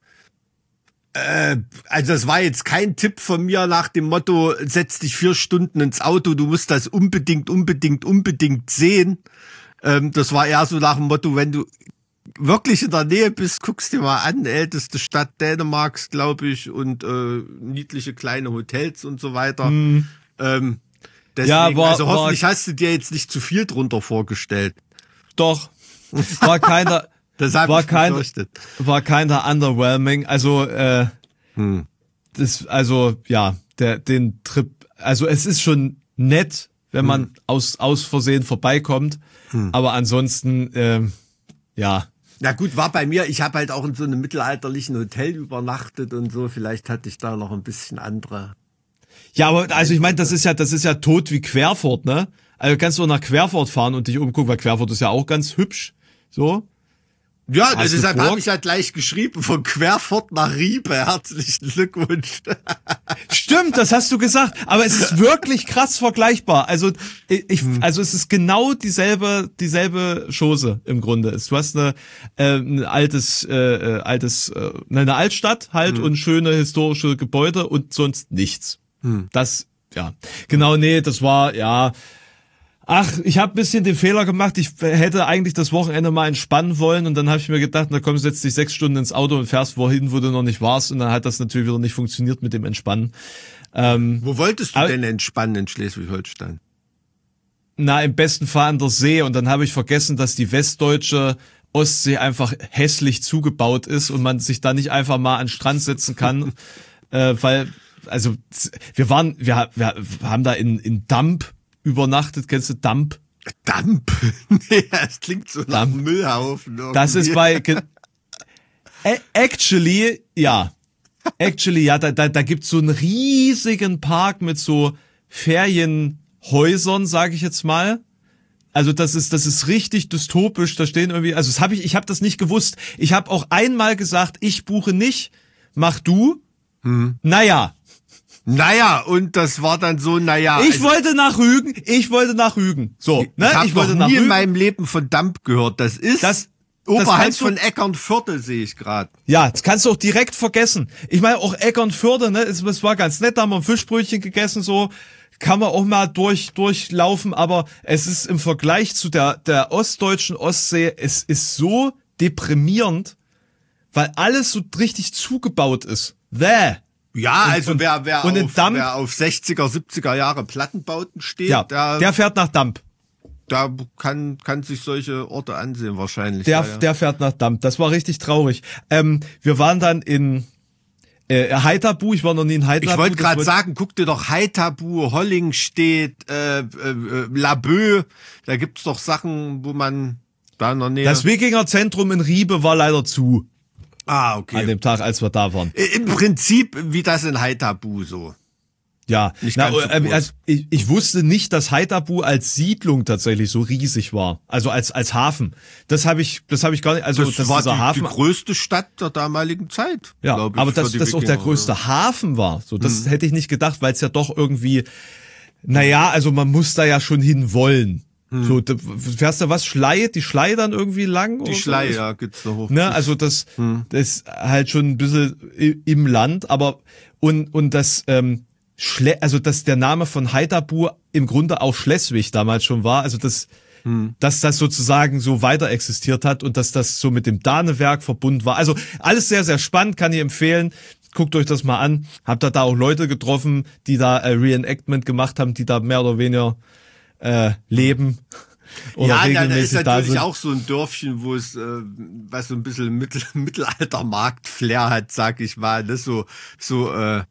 Äh, also das war jetzt kein Tipp von mir nach dem Motto, setz dich vier Stunden ins Auto, du musst das unbedingt, unbedingt, unbedingt sehen. Ähm, das war eher so nach dem Motto, wenn du wirklich in der Nähe bist, guckst dir mal an, älteste Stadt Dänemarks, glaube ich, und äh, niedliche kleine Hotels und so weiter. Hm. Ähm, deswegen, ja, war, also hoffentlich war, hast du dir jetzt nicht zu viel drunter vorgestellt. Doch, war keiner, das hab war ich kein, befürchtet. war keiner underwhelming. Also, äh, hm. das, also ja, der, den Trip, also es ist schon nett, wenn man hm. aus aus Versehen vorbeikommt, hm. aber ansonsten, äh, ja. Na gut, war bei mir, ich habe halt auch in so einem mittelalterlichen Hotel übernachtet und so, vielleicht hatte ich da noch ein bisschen andere. Ja, aber also ich meine, das ist ja, das ist ja tot wie Querfurt, ne? Also kannst du nach Querfurt fahren und dich umgucken, weil Querfurt ist ja auch ganz hübsch, so. Ja, Hast deshalb habe ich ja gleich geschrieben, von Querfurt nach Riebe, herzlichen Glückwunsch. Stimmt, das hast du gesagt, aber es ist wirklich krass vergleichbar. Also ich, also es ist genau dieselbe dieselbe Chose im Grunde. Du hast eine äh, ein altes äh, altes äh, eine Altstadt halt hm. und schöne historische Gebäude und sonst nichts. Hm. Das ja, genau, nee, das war ja Ach, ich habe ein bisschen den Fehler gemacht. Ich hätte eigentlich das Wochenende mal entspannen wollen und dann habe ich mir gedacht, na komm, setz dich sechs Stunden ins Auto und fährst wohin, wo du noch nicht warst und dann hat das natürlich wieder nicht funktioniert mit dem Entspannen. Ähm, wo wolltest du aber, denn entspannen in Schleswig-Holstein? Na, im besten Fall an der See und dann habe ich vergessen, dass die westdeutsche Ostsee einfach hässlich zugebaut ist und man sich da nicht einfach mal an den Strand setzen kann, äh, weil, also wir waren, wir, wir haben da in, in Damp übernachtet, kennst du Damp? Damp? Nee, das klingt so nach einem Müllhaufen. Irgendwie. Das ist bei, actually, ja, actually, ja, da, da, da gibt's so einen riesigen Park mit so Ferienhäusern, sage ich jetzt mal. Also das ist, das ist richtig dystopisch, da stehen irgendwie, also das habe ich, ich habe das nicht gewusst. Ich habe auch einmal gesagt, ich buche nicht, mach du. Hm. Naja. Naja, und das war dann so, naja. Ich also, wollte nach Rügen, ich wollte nach Rügen. So, ne? Ich, ich wollte noch nie in meinem Leben von Damp gehört. Das ist das, oberhalb das von Eckernförde, sehe ich gerade. Ja, das kannst du auch direkt vergessen. Ich meine, auch Eckernförde, ne, es, es war ganz nett, da haben wir ein Fischbrötchen gegessen, so. Kann man auch mal durch, durchlaufen, aber es ist im Vergleich zu der, der ostdeutschen Ostsee, es ist so deprimierend, weil alles so richtig zugebaut ist. Bäh. Ja, und, also und, wer, wer, und in auf, Damp, wer auf sechziger, siebziger Jahre Plattenbauten steht, ja, der, der fährt nach Damp. der kann, kann sich solche Orte ansehen wahrscheinlich. Der, ja, ja. der fährt nach Damp. Das war richtig traurig. Ähm, wir waren dann in äh, Haithabu. Ich war noch nie in Haithabu. Ich wollte Das gerade wird- sagen, guck dir doch Haithabu, Hollingstedt, äh, äh, äh, Laboe, da gibt's doch Sachen, wo man da in der Nähe... Das Wikingerzentrum in Riebe war leider zu ah, an okay. dem Tag, als wir da waren. Im Prinzip wie das in Haithabu so. Ja, Nicht na, ganz so äh, groß. also ich, ich wusste nicht, dass Haithabu als Siedlung tatsächlich so riesig war. Also als als Hafen. Das habe ich, das habe ich gar nicht. Also Das dass war dieser die, Hafen, die größte Stadt der damaligen Zeit, ja, glaub ich, aber für dass die das auch der Wikinger. größte Hafen war. So, das Mhm. hätte ich nicht gedacht, weil es ja doch irgendwie, naja, also man muss da ja schon hin wollen. So, du fährst da was Schlei, die Schlei dann irgendwie lang? Die oder Schlei, so? ja, gibt's noch hoch. Ne, also das, Hm. das ist halt schon ein bisschen i- im Land, aber und und das ähm, Schle also dass der Name von Haithabu im Grunde auch Schleswig damals schon war, also das Hm. dass das sozusagen so weiter existiert hat und dass das so mit dem Danewerk verbunden war. Also alles sehr, sehr spannend, kann ich empfehlen. Guckt euch das mal an. Habt da da auch Leute getroffen, die da äh, Reenactment gemacht haben, die da mehr oder weniger äh, leben oder Ja, ja, da ist regelmäßig da natürlich sind. auch so ein Dörfchen, wo es, äh, was so ein bisschen Mittel, Mittelalter-Markt-Flair hat, sag ich mal, ne? so, so, äh,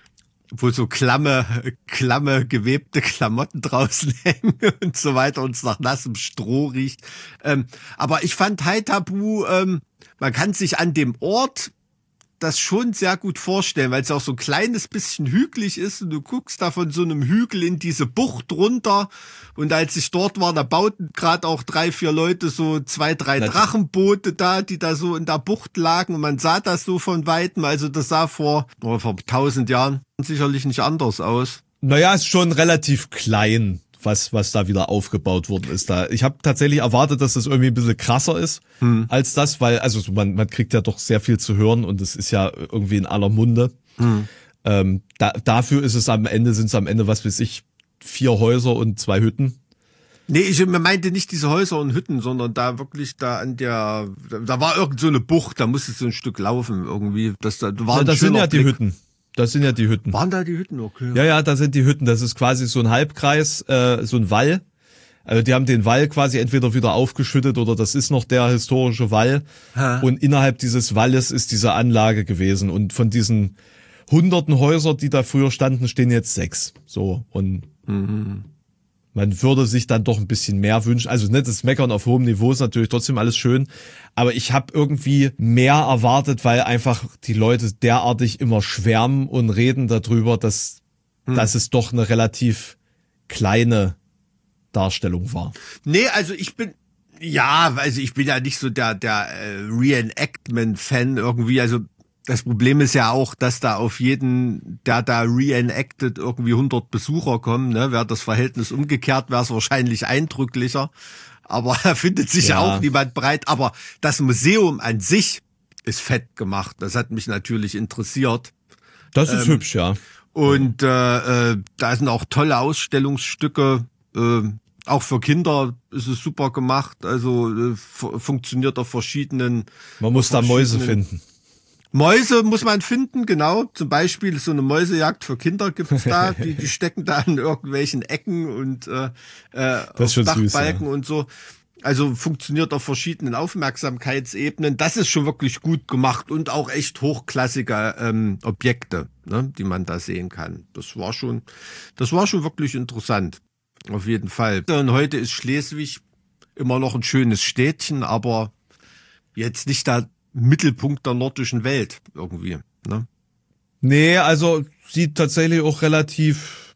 wo so klamme, klamme, gewebte Klamotten draußen hängen und so weiter und es nach nassem Stroh riecht. Ähm, aber ich fand Haithabu, ähm, man kann sich an dem Ort das schon sehr gut vorstellen, weil es auch so ein kleines bisschen hügelig ist und du guckst da von so einem Hügel in diese Bucht runter und als ich dort war, da bauten gerade auch drei, vier Leute so zwei, drei Das- Drachenboote da, die da so in der Bucht lagen und man sah das so von Weitem, also das sah vor, oh, vor tausend Jahren sicherlich nicht anders aus. Naja, ist schon relativ klein, was was da wieder aufgebaut worden ist. Da ich habe tatsächlich erwartet, dass das irgendwie ein bisschen krasser ist Hm. als das, weil also so, man man kriegt ja doch sehr viel zu hören und es ist ja irgendwie in aller Munde. Hm. Ähm, da, dafür ist es am Ende sind es am Ende was weiß ich vier Häuser und zwei Hütten. Nee, ich meinte nicht diese Häuser und Hütten, sondern da wirklich da an der, da war irgend so eine Bucht, da musstest du ein Stück laufen irgendwie. Das, da war Ja, ein das sind schöner ja die Blick. Hütten. Das sind ja die Hütten. Waren da die Hütten? Okay. Ja, ja, da sind die Hütten. Das ist quasi so ein Halbkreis, äh, so ein Wall. Also die haben den Wall quasi entweder wieder aufgeschüttet oder das ist noch der historische Wall. Ha. Und innerhalb dieses Walles ist diese Anlage gewesen. Und von diesen hunderten Häusern, die da früher standen, stehen jetzt sechs. So. Und Mhm. man würde sich dann doch ein bisschen mehr wünschen. Also nicht das Meckern auf hohem Niveau ist natürlich trotzdem alles schön. Aber ich habe irgendwie mehr erwartet, weil einfach die Leute derartig immer schwärmen und reden darüber, dass, Hm. dass es doch eine relativ kleine Darstellung war. Nee, also ich bin, ja, also ich bin ja nicht so der, der äh, Reenactment-Fan irgendwie. Also das Problem ist ja auch, dass da auf jeden, der da reenacted, irgendwie hundert Besucher kommen. Ne? Wäre das Verhältnis umgekehrt, wäre es wahrscheinlich eindrücklicher. Aber da findet sich ja Ja. auch niemand bereit. Aber das Museum an sich ist fett gemacht. Das hat mich natürlich interessiert. Das ist Ähm, hübsch, ja. Und äh, äh, da sind auch tolle Ausstellungsstücke. Äh, auch für Kinder ist es super gemacht. Also äh, fu- funktioniert auf verschiedenen Man muss da Mäuse verschiedenen- finden. Mäuse muss man finden, genau. Zum Beispiel so eine Mäusejagd für Kinder gibt's da. die, die stecken da in irgendwelchen Ecken und äh, äh, Das ist schon süß, Dachbalken ja. und so. Also funktioniert auf verschiedenen Aufmerksamkeitsebenen. Das ist schon wirklich gut gemacht und auch echt hochklassige ähm, Objekte, ne, die man da sehen kann. Das war schon, das war schon wirklich interessant. Auf jeden Fall. Und heute ist Schleswig immer noch ein schönes Städtchen, aber jetzt nicht der Mittelpunkt der nordischen Welt irgendwie. Ne? Nee, also sieht tatsächlich auch relativ,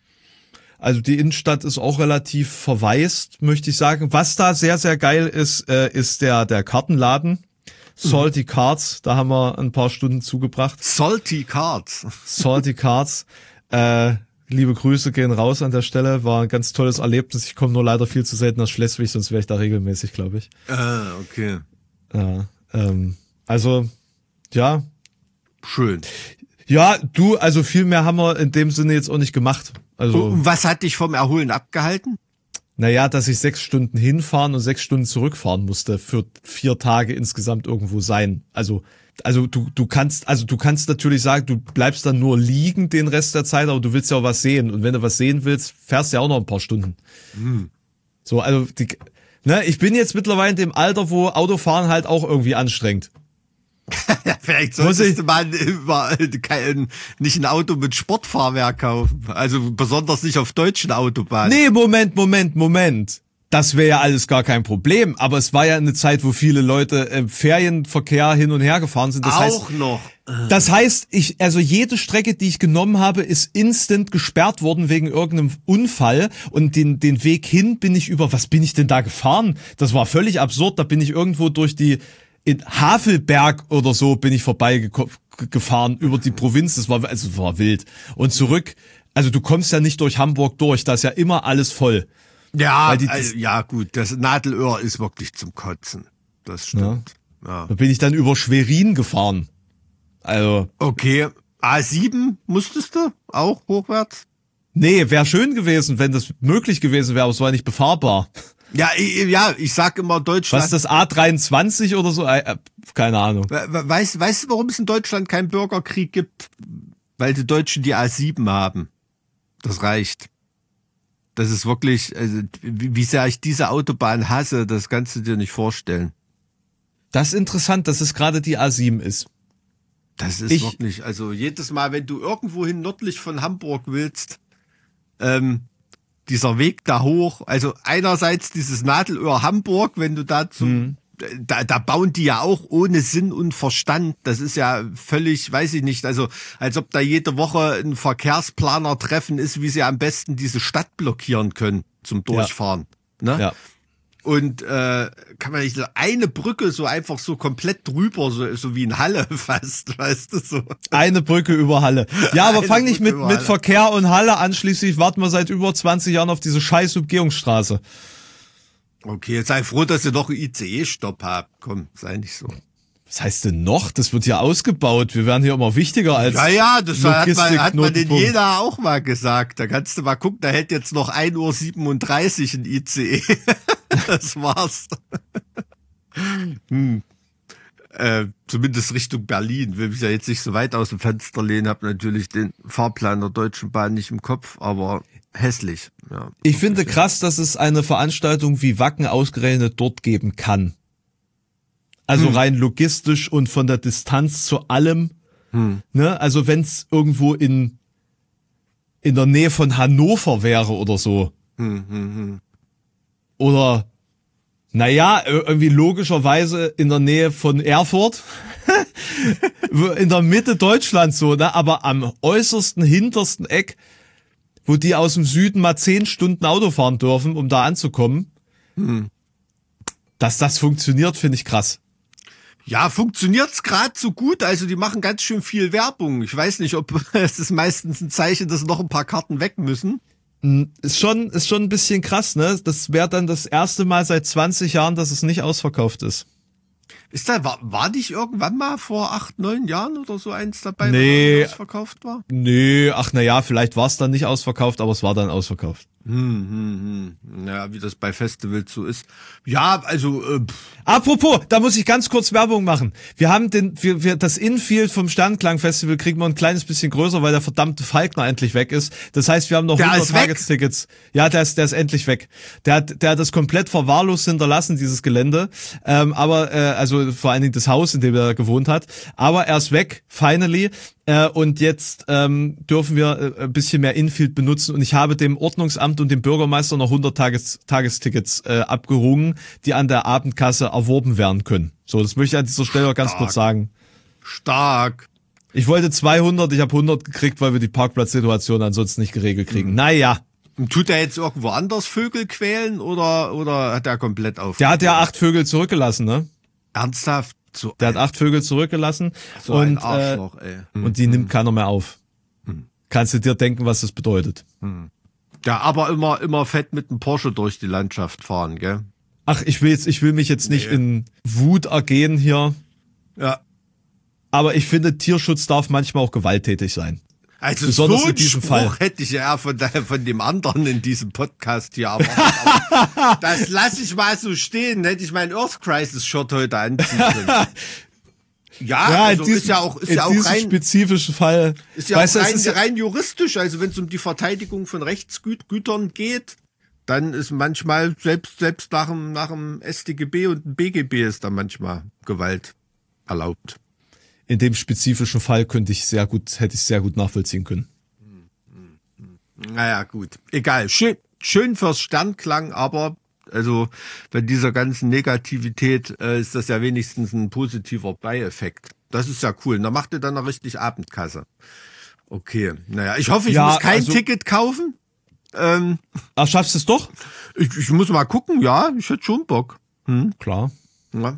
also die Innenstadt ist auch relativ verwaist, möchte ich sagen. Was da sehr, sehr geil ist, äh, ist der, der Kartenladen. Salty Cards, da haben wir ein paar Stunden zugebracht. Salty Cards. Salty Cards, äh, liebe Grüße gehen raus an der Stelle, war ein ganz tolles Erlebnis. Ich komme nur leider viel zu selten nach Schleswig, sonst wäre ich da regelmäßig, glaube ich. Ah, okay. Ja, ähm, also, ja, Schön. Ja, du, also viel mehr haben wir in dem Sinne jetzt auch nicht gemacht. Also, Und was hat dich vom Erholen abgehalten? naja, dass ich sechs Stunden hinfahren und sechs Stunden zurückfahren musste für vier Tage insgesamt irgendwo sein. Also, also du, du kannst, also du kannst natürlich sagen, du bleibst dann nur liegen den Rest der Zeit, aber du willst ja auch was sehen. Und wenn du was sehen willst, fährst du ja auch noch ein paar Stunden. Hm. So, also die, ne, ich bin jetzt mittlerweile in dem Alter, wo Autofahren halt auch irgendwie anstrengend. Ja, vielleicht solltest du mal über, kein, nicht ein Auto mit Sportfahrwerk kaufen. Also besonders nicht auf deutschen Autobahnen. Nee, Moment, Moment, Moment. Das wäre ja alles gar kein Problem. Aber es war ja eine Zeit, wo viele Leute im Ferienverkehr hin und her gefahren sind. Das auch heißt, noch. Das heißt, ich, also jede Strecke, die ich genommen habe, ist instant gesperrt worden wegen irgendeinem Unfall. Und den, den Weg hin bin ich über, was bin ich denn da gefahren? Das war völlig absurd. Da bin ich irgendwo durch die, in Havelberg oder so bin ich vorbeigefahren über die Provinz. Das war, also, das war wild. Und zurück, also du kommst ja nicht durch Hamburg durch. Da ist ja immer alles voll. Ja, die, also, ja gut, das Nadelöhr ist wirklich zum Kotzen. Das stimmt. Ja. Ja. Da bin ich dann über Schwerin gefahren. Also. Okay, A sieben musstest du auch hochwärts? Nee, wäre schön gewesen, wenn das möglich gewesen wäre, aber es war nicht befahrbar. Ja, ich, ja, ich sag immer Deutschland. Was ist das, A dreiundzwanzig oder so? Äh, keine Ahnung. Weißt, weißt du, warum es in Deutschland keinen Bürgerkrieg gibt? Weil die Deutschen die A sieben haben. Das reicht. Das ist wirklich, also, wie sehr ich diese Autobahn hasse, das kannst du dir nicht vorstellen. Das ist interessant, dass es gerade die A sieben ist. Das ist ich, wirklich, also jedes Mal, wenn du irgendwohin nördlich von Hamburg willst, ähm, dieser Weg da hoch, also einerseits dieses Nadelöhr Hamburg, wenn du da zum, mhm. da, da bauen die ja auch ohne Sinn und Verstand. Das ist ja völlig, weiß ich nicht, also als ob da jede Woche ein Verkehrsplaner-Treffen ist, wie sie am besten diese Stadt blockieren können zum Durchfahren. Ja. Ne? Ja. Und äh, kann man nicht so eine Brücke so einfach so komplett drüber, so, so wie in Halle fast, weißt du so. Eine Brücke über Halle. Ja, aber fang nicht mit, mit Verkehr und Halle an, schließlich warten wir seit über zwanzig Jahren auf diese scheiß Umgehungsstraße. Okay, jetzt sei froh, dass ihr noch einen I C E-Stopp habt. Komm, sei nicht so. Was heißt denn noch? Das wird ja ausgebaut. Wir werden hier immer wichtiger als Ja, ja, das hat man, hat man in Jena auch mal gesagt. Da kannst du mal gucken, da hält jetzt noch ein Uhr siebenunddreißig ein I C E. Das war's. hm. äh, zumindest Richtung Berlin. Will mich ja jetzt nicht so weit aus dem Fenster lehnen, habe natürlich den Fahrplan der Deutschen Bahn nicht im Kopf, aber hässlich. Ja, ich finde krass, dass es eine Veranstaltung wie Wacken ausgerechnet dort geben kann. Also hm. rein logistisch und von der Distanz zu allem. Hm. Ne? Also wenn es irgendwo in in der Nähe von Hannover wäre oder so. Hm, hm, hm. Oder, naja, irgendwie logischerweise in der Nähe von Erfurt. In der Mitte Deutschlands so, ne? Aber am äußersten, hintersten Eck, wo die aus dem Süden mal zehn Stunden Auto fahren dürfen, um da anzukommen. Hm. Dass das funktioniert, finde ich krass. Ja, funktioniert's gerade so gut. Also die machen ganz schön viel Werbung. Ich weiß nicht, ob es ist meistens ein Zeichen, dass noch ein paar Karten weg müssen. Ist schon, ist schon ein bisschen krass, ne? Das wäre dann das erste Mal seit zwanzig Jahren, dass es nicht ausverkauft ist. Ist da, war, war nicht irgendwann mal vor acht, neun Jahren oder so eins dabei, nee, was ausverkauft war? Nee, ach na ja, vielleicht war es dann nicht ausverkauft, aber es war dann ausverkauft. Hm, hm, hm. Ja, wie das bei Festivals so ist. Ja, also. Äh, Apropos, da muss ich ganz kurz Werbung machen. Wir haben den, wir, wir das Infield vom Sternklang-Festival kriegen wir ein kleines bisschen größer, weil der verdammte Falkner endlich weg ist. Das heißt, wir haben noch der hundert Tagestickets. Ja, der ist, der ist endlich weg. Der hat, der hat das komplett verwahrlost hinterlassen, dieses Gelände. Ähm, aber äh, also vor allen Dingen das Haus, in dem er gewohnt hat. Aber er ist weg, finally. Äh, und jetzt ähm, dürfen wir äh, ein bisschen mehr Infield benutzen. Und ich habe dem Ordnungsamt und dem Bürgermeister noch hundert Tages, Tagestickets äh, abgerungen, die an der Abendkasse erworben werden können. So, das möchte ich an dieser Stelle auch ganz kurz sagen. Stark. Ich wollte zweihundert, ich habe hundert gekriegt, weil wir die Parkplatzsituation ansonsten nicht geregelt kriegen. Hm. Naja. Tut er jetzt irgendwo anders Vögel quälen oder, oder hat er komplett auf? Der hat ja acht Vögel zurückgelassen, ne? Ernsthaft? So, der hat acht Vögel zurückgelassen. So und, ein Arschloch, äh, ey. Hm. Und die hm. nimmt keiner mehr auf. Hm. Kannst du dir denken, was das bedeutet? Hm. Ja, aber immer, immer fett mit dem Porsche durch die Landschaft fahren, gell? Ach, ich will jetzt, ich will mich jetzt nicht nee. in Wut ergehen hier. Ja. Aber ich finde, Tierschutz darf manchmal auch gewalttätig sein. Also besonders so in diesem Spruch Fall hätte ich ja von, der, von dem anderen in diesem Podcast hier erwartet. Aber das lasse ich mal so stehen. Hätte ich mein Earth Crisis Shirt heute anziehen können. Ja, Ja, also in diesem, ist ja auch, ist in ja auch diesem rein, spezifischen Fall. ist ja weißt auch du, es rein, ist ja, rein juristisch. Also wenn es um die Verteidigung von Rechtsgütern geht, dann ist manchmal, selbst, selbst nach dem, nach dem S t G B und dem B G B ist da manchmal Gewalt erlaubt. in dem spezifischen Fall könnte ich sehr gut, hätte ich sehr gut nachvollziehen können. Naja, gut. Egal. Schön, schön fürs Sternklang, aber also bei dieser ganzen Negativität äh, ist das ja wenigstens ein positiver Beieffekt. Das ist ja cool. Und da macht ihr dann noch richtig Abendkasse. Okay. Naja, ich hoffe, ich Ja, muss kein also- Ticket kaufen. Ähm, Ach, schaffst du es doch? ich, ich muss mal gucken. Ja, ich hätte schon Bock. Hm? Klar. Ja.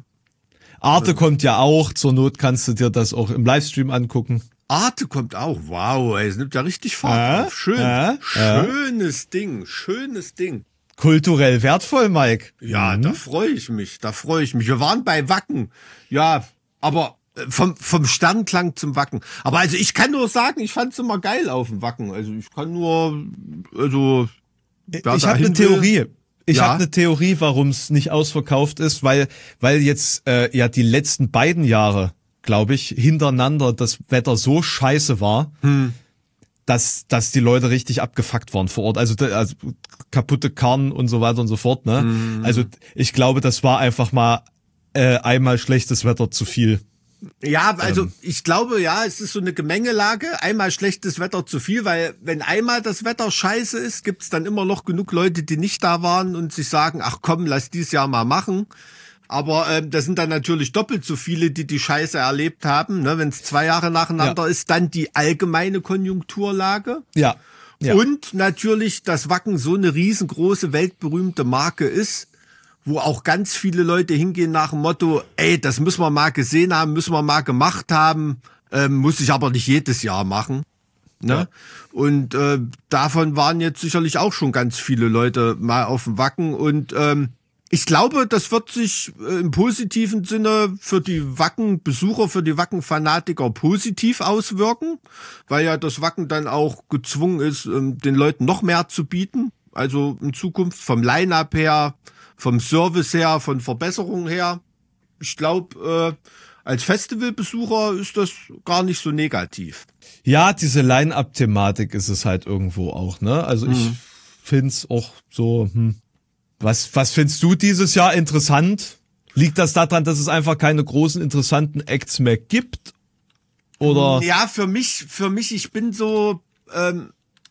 Arte kommt ja auch, zur Not kannst du dir das auch im Livestream angucken. Arte kommt auch. Wow, ey, es nimmt ja richtig Fahrt Äh, auf. Schön. äh, Schönes Ding. Schönes Ding. Kulturell wertvoll, Mike. Ja, da freue ich mich, da freue ich mich. Wir waren bei Wacken. Ja, aber äh, vom, vom Sternklang zum Wacken. Aber also ich kann nur sagen, ich fand's immer geil auf dem Wacken. Also ich kann nur, also wer Ich habe dahin eine will- Theorie. Ich Ja. habe eine Theorie, warum es nicht ausverkauft ist, weil weil jetzt äh, ja die letzten beiden Jahre, glaube ich, hintereinander das Wetter so scheiße war, Hm. dass dass die Leute richtig abgefuckt waren vor Ort. Also, da- also kaputte Karren und so weiter und so fort. Ne? Hm. Also ich glaube, das war einfach mal äh, einmal schlechtes Wetter zu viel. Ja, also ich glaube, ja, es ist so eine Gemengelage. Einmal schlechtes Wetter zu viel, weil wenn einmal das Wetter scheiße ist, gibt's dann immer noch genug Leute, die nicht da waren und sich sagen, ach komm, lass dies Jahr mal machen. Aber ähm, das sind dann natürlich doppelt so viele, die die Scheiße erlebt haben. Ne? Wenn es zwei Jahre nacheinander Ja. ist, dann die allgemeine Konjunkturlage. Ja. ja. Und natürlich, dass Wacken so eine riesengroße, weltberühmte Marke ist, wo auch ganz viele Leute hingehen nach dem Motto, ey, das müssen wir mal gesehen haben, müssen wir mal gemacht haben, ähm, muss ich aber nicht jedes Jahr machen. Ne? Ja. Und äh, davon waren jetzt sicherlich auch schon ganz viele Leute mal auf dem Wacken. Und ähm, ich glaube, das wird sich äh, im positiven Sinne für die Wacken-Besucher, für die Wacken-Fanatiker positiv auswirken, weil ja das Wacken dann auch gezwungen ist, ähm, den Leuten noch mehr zu bieten. Also in Zukunft vom Line-Up her, vom Service her, von Verbesserungen her. Ich glaube, äh, als Festivalbesucher ist das gar nicht so negativ. Ja, diese Line-Up-Thematik ist es halt irgendwo auch, ne? Also ich Mhm. find's auch so, hm. Was, was findest du dieses Jahr interessant? Liegt das daran, dass es einfach keine großen interessanten Acts mehr gibt? Oder? Ja, für mich, für mich, ich bin so, ähm,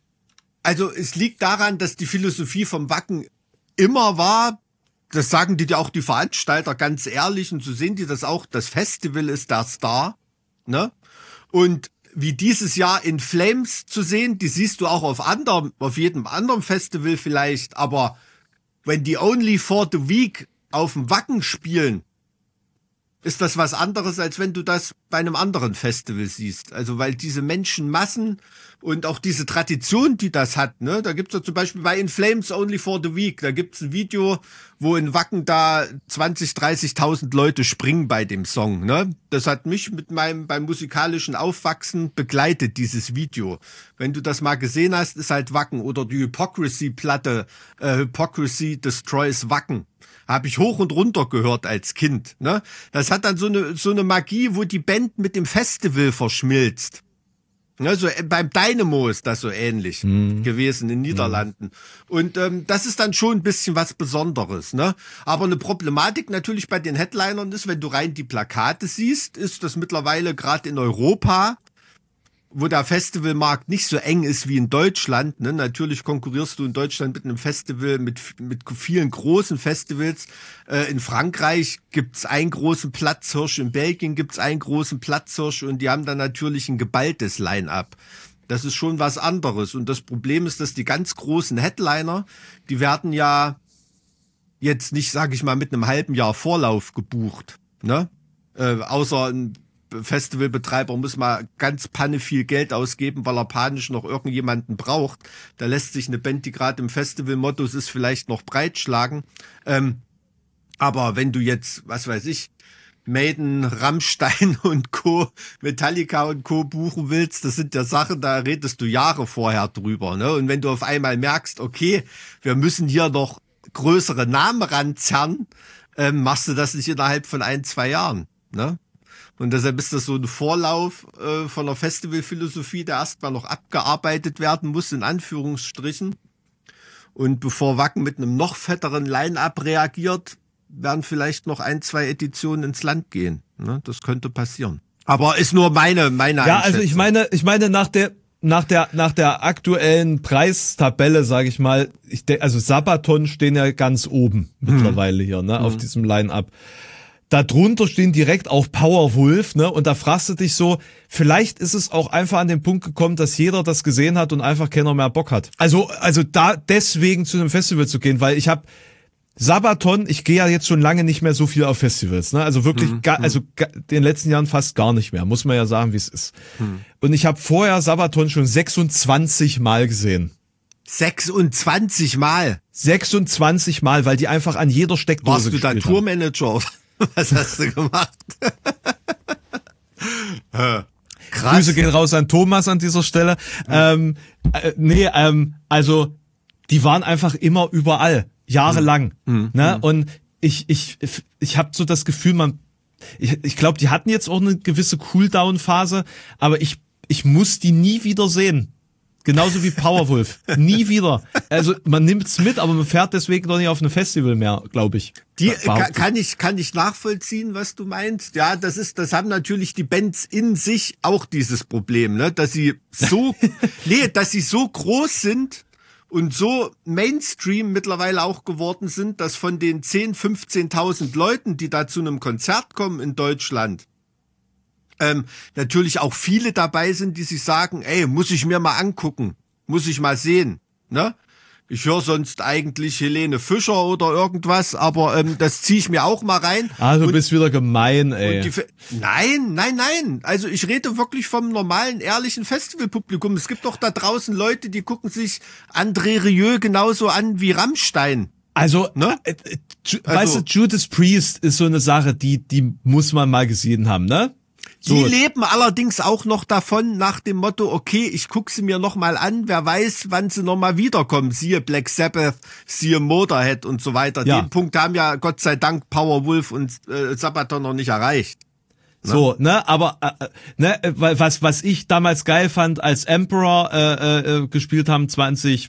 also es liegt daran, dass die Philosophie vom Wacken immer war, das sagen die ja auch die Veranstalter ganz ehrlich und so sehen die das auch, das Festival ist der Star, ne? Und wie dieses Jahr in Flames zu sehen, die siehst du auch auf anderem, auf jedem anderen Festival vielleicht, aber wenn die Only for the Week auf dem Wacken spielen, ist das was anderes, als wenn du das bei einem anderen Festival siehst. Also weil diese Menschenmassen und auch diese Tradition, die das hat, ne, da gibt's ja zum Beispiel bei In Flames Only for the Week, da gibt's ein Video, wo in Wacken da zwanzig, dreißigtausend Leute springen bei dem Song, ne. Das hat mich mit meinem, beim musikalischen Aufwachsen begleitet, dieses Video. Wenn du das mal gesehen hast, ist halt Wacken oder die Hypocrisy-Platte, äh, Hypocrisy Destroys Wacken. Habe ich hoch und runter gehört als Kind. Ne? Das hat dann so eine so eine Magie, wo die Band mit dem Festival verschmilzt. Ne, so, äh, beim Dynamo ist das so ähnlich Mhm. gewesen in Niederlanden. Und ähm, das ist dann schon ein bisschen was Besonderes. Ne? Aber eine Problematik natürlich bei den Headlinern ist, wenn du rein die Plakate siehst, ist das mittlerweile gerade in Europa, wo der Festivalmarkt nicht so eng ist wie in Deutschland. Ne? Natürlich konkurrierst du in Deutschland mit einem Festival, mit, mit vielen großen Festivals. Äh, in Frankreich gibt's einen großen Platzhirsch, in Belgien gibt's einen großen Platzhirsch und die haben dann natürlich ein geballtes Line-Up. Das ist schon was anderes. Und das Problem ist, dass die ganz großen Headliner, die werden ja jetzt nicht, sag ich mal, mit einem halben Jahr Vorlauf gebucht. Ne? Äh, außer ein Festivalbetreiber muss mal ganz panne viel Geld ausgeben, weil er panisch noch irgendjemanden braucht. Da lässt sich eine Band, die gerade im Festivalmodus ist, vielleicht noch breitschlagen. Ähm, aber wenn du jetzt, was weiß ich, Maiden, Rammstein und Co., Metallica und Co. buchen willst, das sind ja Sachen, da redest du Jahre vorher drüber. Ne? Und wenn du auf einmal merkst, okay, wir müssen hier noch größere Namen ranzerren, ähm, machst du das nicht innerhalb von ein, zwei Jahren. Ne? Und deshalb ist das so ein Vorlauf äh, von der Festivalphilosophie, der erstmal noch abgearbeitet werden muss, in Anführungsstrichen. Und bevor Wacken mit einem noch fetteren Line-Up reagiert, werden vielleicht noch ein, zwei Editionen ins Land gehen. Ne? Das könnte passieren. Aber ist nur meine, meine Ja, also ich meine, ich meine nach der nach der nach der aktuellen Preistabelle, sage ich mal, ich denke, also Sabaton stehen ja ganz oben hm. mittlerweile hier, ne, hm. auf diesem Line-Up. Darunter stehen direkt auch Powerwolf, ne? Und da fragst du dich so, vielleicht ist es auch einfach an den Punkt gekommen, dass jeder das gesehen hat und einfach keiner mehr Bock hat. Also, also da deswegen zu einem Festival zu gehen, weil ich habe Sabaton, ich gehe ja jetzt schon lange nicht mehr so viel auf Festivals, ne? Also wirklich, mhm. gar, also in den letzten Jahren fast gar nicht mehr, muss man ja sagen, wie es ist. Mhm. Und ich habe vorher Sabaton schon sechsundzwanzig Mal gesehen. sechsundzwanzig Mal? sechsundzwanzig Mal, weil die einfach an jeder Steckdose gespielt haben. Warst du da Tourmanager? Was hast du gemacht? Krass. Grüße gehen raus an Thomas an dieser Stelle. Ähm, äh, nee, ähm, also die waren einfach immer überall, jahrelang. Mhm. Ne? Und ich, ich, ich habe so das Gefühl, man, ich, ich glaube, die hatten jetzt auch eine gewisse Cooldown-Phase, aber ich, ich muss die nie wieder sehen. Genauso wie Powerwolf. Nie wieder. Also man nimmt's mit, aber man fährt deswegen doch nicht auf ein Festival mehr, glaube ich. Die kann, kann ich kann ich nachvollziehen, was du meinst. Ja, das ist, das haben natürlich die Bands in sich auch dieses Problem, ne, dass sie so, nee, dass sie so groß sind und so Mainstream mittlerweile auch geworden sind, dass von den zehn, fünfzehntausend Leuten, die da zu einem Konzert kommen in Deutschland, Ähm, natürlich auch viele dabei sind, die sich sagen, ey, muss ich mir mal angucken, muss ich mal sehen, ne? Ich höre sonst eigentlich Helene Fischer oder irgendwas, aber ähm, das ziehe ich mir auch mal rein. Ah, du und, bist wieder gemein, ey. Die, nein, nein, nein. Also ich rede wirklich vom normalen, ehrlichen Festivalpublikum. Es gibt doch da draußen Leute, die gucken sich André Rieu genauso an wie Rammstein. Also, ne? äh, äh, weißt also, du, Judas Priest ist so eine Sache, die die muss man mal gesehen haben, ne? So. Die leben allerdings auch noch davon nach dem Motto, okay, ich gucke sie mir noch mal an, wer weiß, wann sie noch mal wiederkommen. Siehe Black Sabbath, siehe Motorhead und so weiter. Ja. Den Punkt haben ja Gott sei Dank Powerwolf und äh, Sabaton noch nicht erreicht. Ne? So, ne, aber äh, ne, was was ich damals geil fand, als Emperor äh, äh, gespielt haben, zwanzig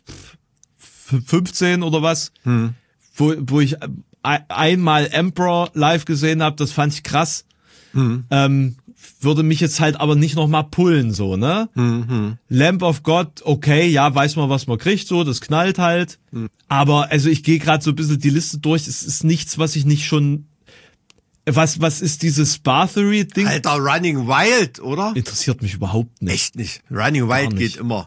fünfzehn oder was, hm. wo wo ich einmal Emperor live gesehen habe, das fand ich krass. Hm. Ähm, würde mich jetzt halt aber nicht nochmal pullen, so, ne? Mhm. Lamb of God, okay, ja, weiß man, was man kriegt, so, das knallt halt. Mhm. Aber, also ich gehe gerade so ein bisschen die Liste durch, es ist nichts, was ich nicht schon, was, was ist dieses Bathory-Ding? Alter, Running Wild, oder? Interessiert mich überhaupt nicht. Echt nicht. Running Wild geht immer.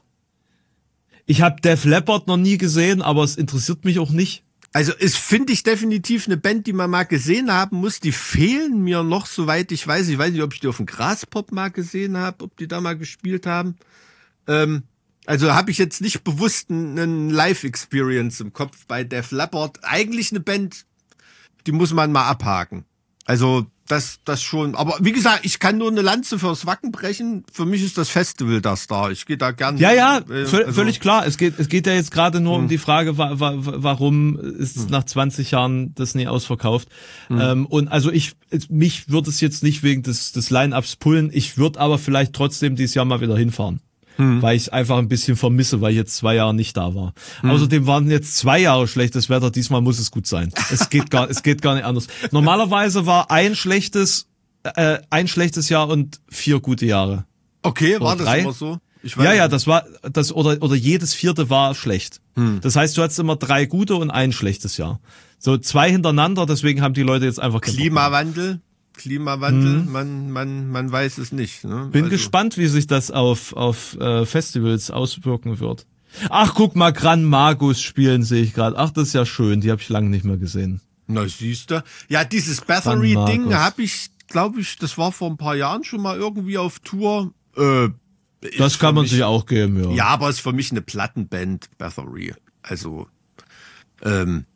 Ich habe Def Leppard noch nie gesehen, aber es interessiert mich auch nicht. Also es finde ich definitiv eine Band, die man mal gesehen haben muss. Die fehlen mir noch, soweit ich weiß. Ich weiß nicht, ob ich die auf dem Graspop mal gesehen habe, ob die da mal gespielt haben. Ähm, also habe ich jetzt nicht bewusst einen Live-Experience im Kopf bei Def Leppard. Eigentlich eine Band, die muss man mal abhaken. Also das, das schon. Aber wie gesagt, ich kann nur eine Lanze fürs Wacken brechen. Für mich ist das Festival das da. Ich gehe da gerne. Ja, ja, äh, also völlig klar. Es geht, es geht ja jetzt gerade nur hm. um die Frage, wa wa warum ist hm. nach zwanzig Jahren das nie ausverkauft. Hm. Ähm, und also ich, mich würde es jetzt nicht wegen des, des Line-Ups pullen. Ich würde aber vielleicht trotzdem dieses Jahr mal wieder hinfahren. Hm. Weil ich es einfach ein bisschen vermisse, weil ich jetzt zwei Jahre nicht da war. Hm. Außerdem waren jetzt zwei Jahre schlechtes Wetter, diesmal muss es gut sein. Es geht gar, es geht gar nicht anders. Normalerweise war ein schlechtes, äh, ein schlechtes Jahr und vier gute Jahre. Okay, war das immer so? Ich weiß ja, nicht. ja, das war, das, oder, oder jedes vierte war schlecht. Hm. Das heißt, du hattest immer drei gute und ein schlechtes Jahr. So zwei hintereinander, deswegen haben die Leute jetzt einfach Klimawandel. Klimawandel, hm. man, man, man weiß es nicht. Ne? Bin also. gespannt, wie sich das auf, auf äh, Festivals auswirken wird. Ach, guck mal, Gran Magus spielen, sehe ich gerade. Ach, das ist ja schön, die habe ich lange nicht mehr gesehen. Na, siehst du. Ja, dieses Bathory-Ding habe ich, glaube ich, das war vor ein paar Jahren schon mal irgendwie auf Tour. Äh, das kann man mich, sich auch geben, ja. Ja, aber es ist für mich eine Plattenband, Bathory. Also, ähm,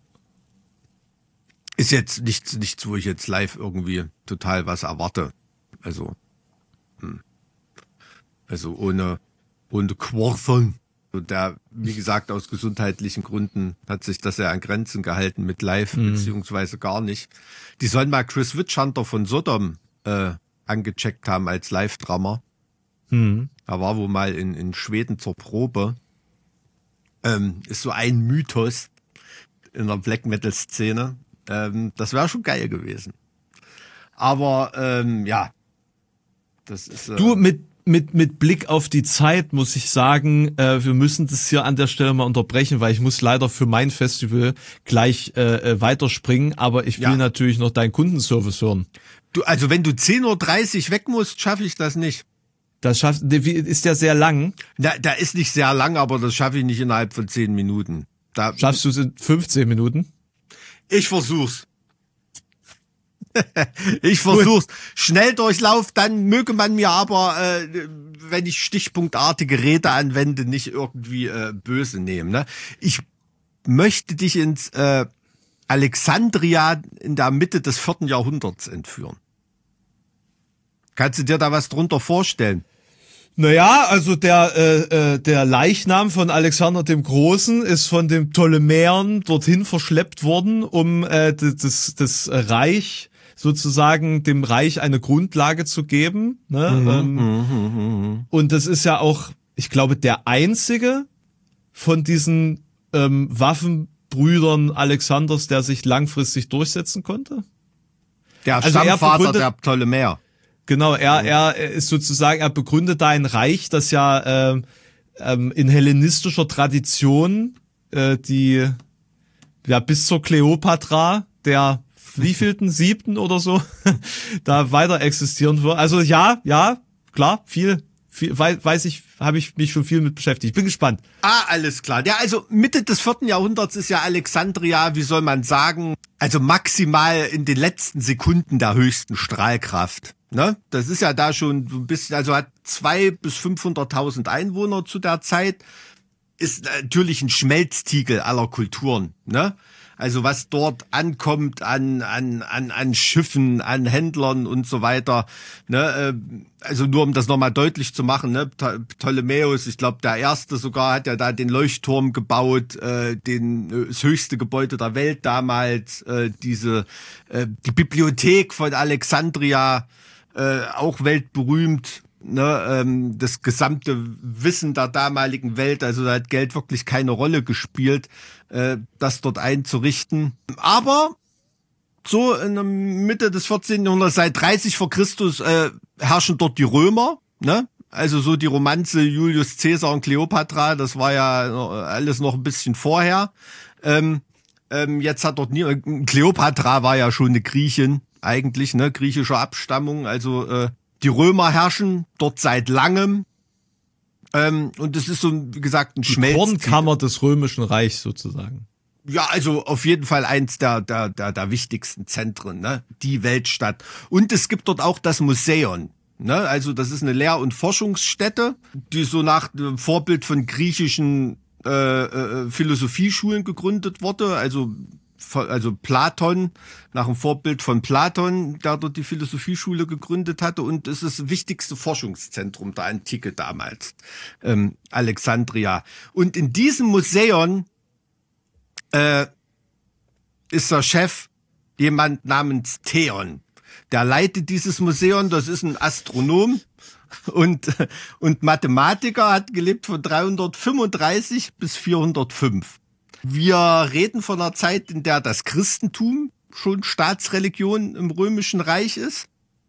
ist jetzt nichts, nichts, wo ich jetzt live irgendwie total was erwarte. Also, hm. also ohne, ohne Quorthon. Und der, wie gesagt, aus gesundheitlichen Gründen hat sich das ja an Grenzen gehalten mit live, mhm. beziehungsweise gar nicht. Die sollen mal Chris Witchhunter von Sodom äh, angecheckt haben als Live-Drummer. Hm. Er war wohl mal in, in Schweden zur Probe. Ähm, ist so ein Mythos in der Black-Metal-Szene. Ähm, das wäre schon geil gewesen. Aber ähm, ja, das ist... Äh, Du, mit, mit, mit Blick auf die Zeit muss ich sagen, äh, wir müssen das hier an der Stelle mal unterbrechen, weil ich muss leider für mein Festival gleich äh, weiterspringen, aber ich will Ja. natürlich noch deinen Kundenservice hören. du, also wenn du zehn Uhr dreißig weg musst, schaffe ich das nicht. Das schafft, wie- ist ja sehr lang. Na, da ist nicht sehr lang, aber das schaffe ich nicht innerhalb von zehn Minuten. Da, Schaffst du es in fünfzehn Minuten? Ich versuch's. ich versuch's. Schnelldurchlauf, dann möge man mir aber, äh, wenn ich stichpunktartige Rede anwende, nicht irgendwie äh, böse nehmen. Ne? Ich möchte dich ins äh, Alexandria in der Mitte des vierten Jahrhunderts entführen. Kannst du dir da was drunter vorstellen? Naja, also der, äh, äh, der Leichnam von Alexander dem Großen ist von den Ptolemäern dorthin verschleppt worden, um äh, das, das Reich sozusagen dem Reich eine Grundlage zu geben. Ne? Mhm, ähm, mhm, mhm. Und das ist ja auch, ich glaube, der einzige von diesen ähm, Waffenbrüdern Alexanders, der sich langfristig durchsetzen konnte. Der Also er Stammvater begründet- der Ptolemäer. Genau, er, er ist sozusagen, er begründet da ein Reich, das ja ähm, ähm, in hellenistischer Tradition äh, die, ja, bis zur Kleopatra, der wievielten, siebten oder so, da weiter existieren wird. Also ja, ja, klar, viel, viel wei- weiß ich, habe ich mich schon viel mit beschäftigt. Bin gespannt. Ah, alles klar. Ja, also Mitte des vierten Jahrhunderts ist ja Alexandria, wie soll man sagen, also maximal in den letzten Sekunden der höchsten Strahlkraft. Ne? Das ist ja da schon so ein bisschen, also hat zwei bis fünfhunderttausend Einwohner zu der Zeit, ist natürlich ein Schmelztiegel aller Kulturen. Ne? Also was dort ankommt an an an an Schiffen, an Händlern und so weiter. Ne? Also nur um das nochmal deutlich zu machen, ne? Ptolemäus, ich glaube der erste sogar, hat ja da den Leuchtturm gebaut, äh, den das höchste Gebäude der Welt damals, äh, diese äh, die Bibliothek von Alexandria, äh, auch weltberühmt. Ne, ähm, das gesamte Wissen der damaligen Welt, also da hat Geld wirklich keine Rolle gespielt, äh, das dort einzurichten. Aber so in der Mitte des vierzehnten Jahrhunderts, seit dreißig vor Christus, äh, herrschen dort die Römer, ne? Also so die Romanze Julius Caesar und Kleopatra, das war ja alles noch ein bisschen vorher. Ähm, ähm, jetzt hat dort nie, Kleopatra war ja schon eine Griechin, eigentlich, ne, griechischer Abstammung, also äh, die Römer herrschen dort seit langem. Ähm, und es ist so, wie gesagt, ein Die Schmelztiegel. Kornkammer des Römischen Reichs sozusagen. Ja, also auf jeden Fall eins der, der, der, der wichtigsten Zentren, ne? Die Weltstadt. Und es gibt dort auch das Museion. Ne? Also das ist eine Lehr- und Forschungsstätte, die so nach dem Vorbild von griechischen äh, äh, Philosophieschulen gegründet wurde. Also also Platon, nach dem Vorbild von Platon, der dort die Philosophieschule gegründet hatte, und es ist das wichtigste Forschungszentrum der Antike damals, ähm, Alexandria. Und in diesem Museum äh, ist der Chef jemand namens Theon. Der leitet dieses Museum, das ist ein Astronom und, und Mathematiker, hat gelebt von dreihundertfünfunddreißig bis vierhundertfünf. Wir reden von einer Zeit, in der das Christentum schon Staatsreligion im Römischen Reich ist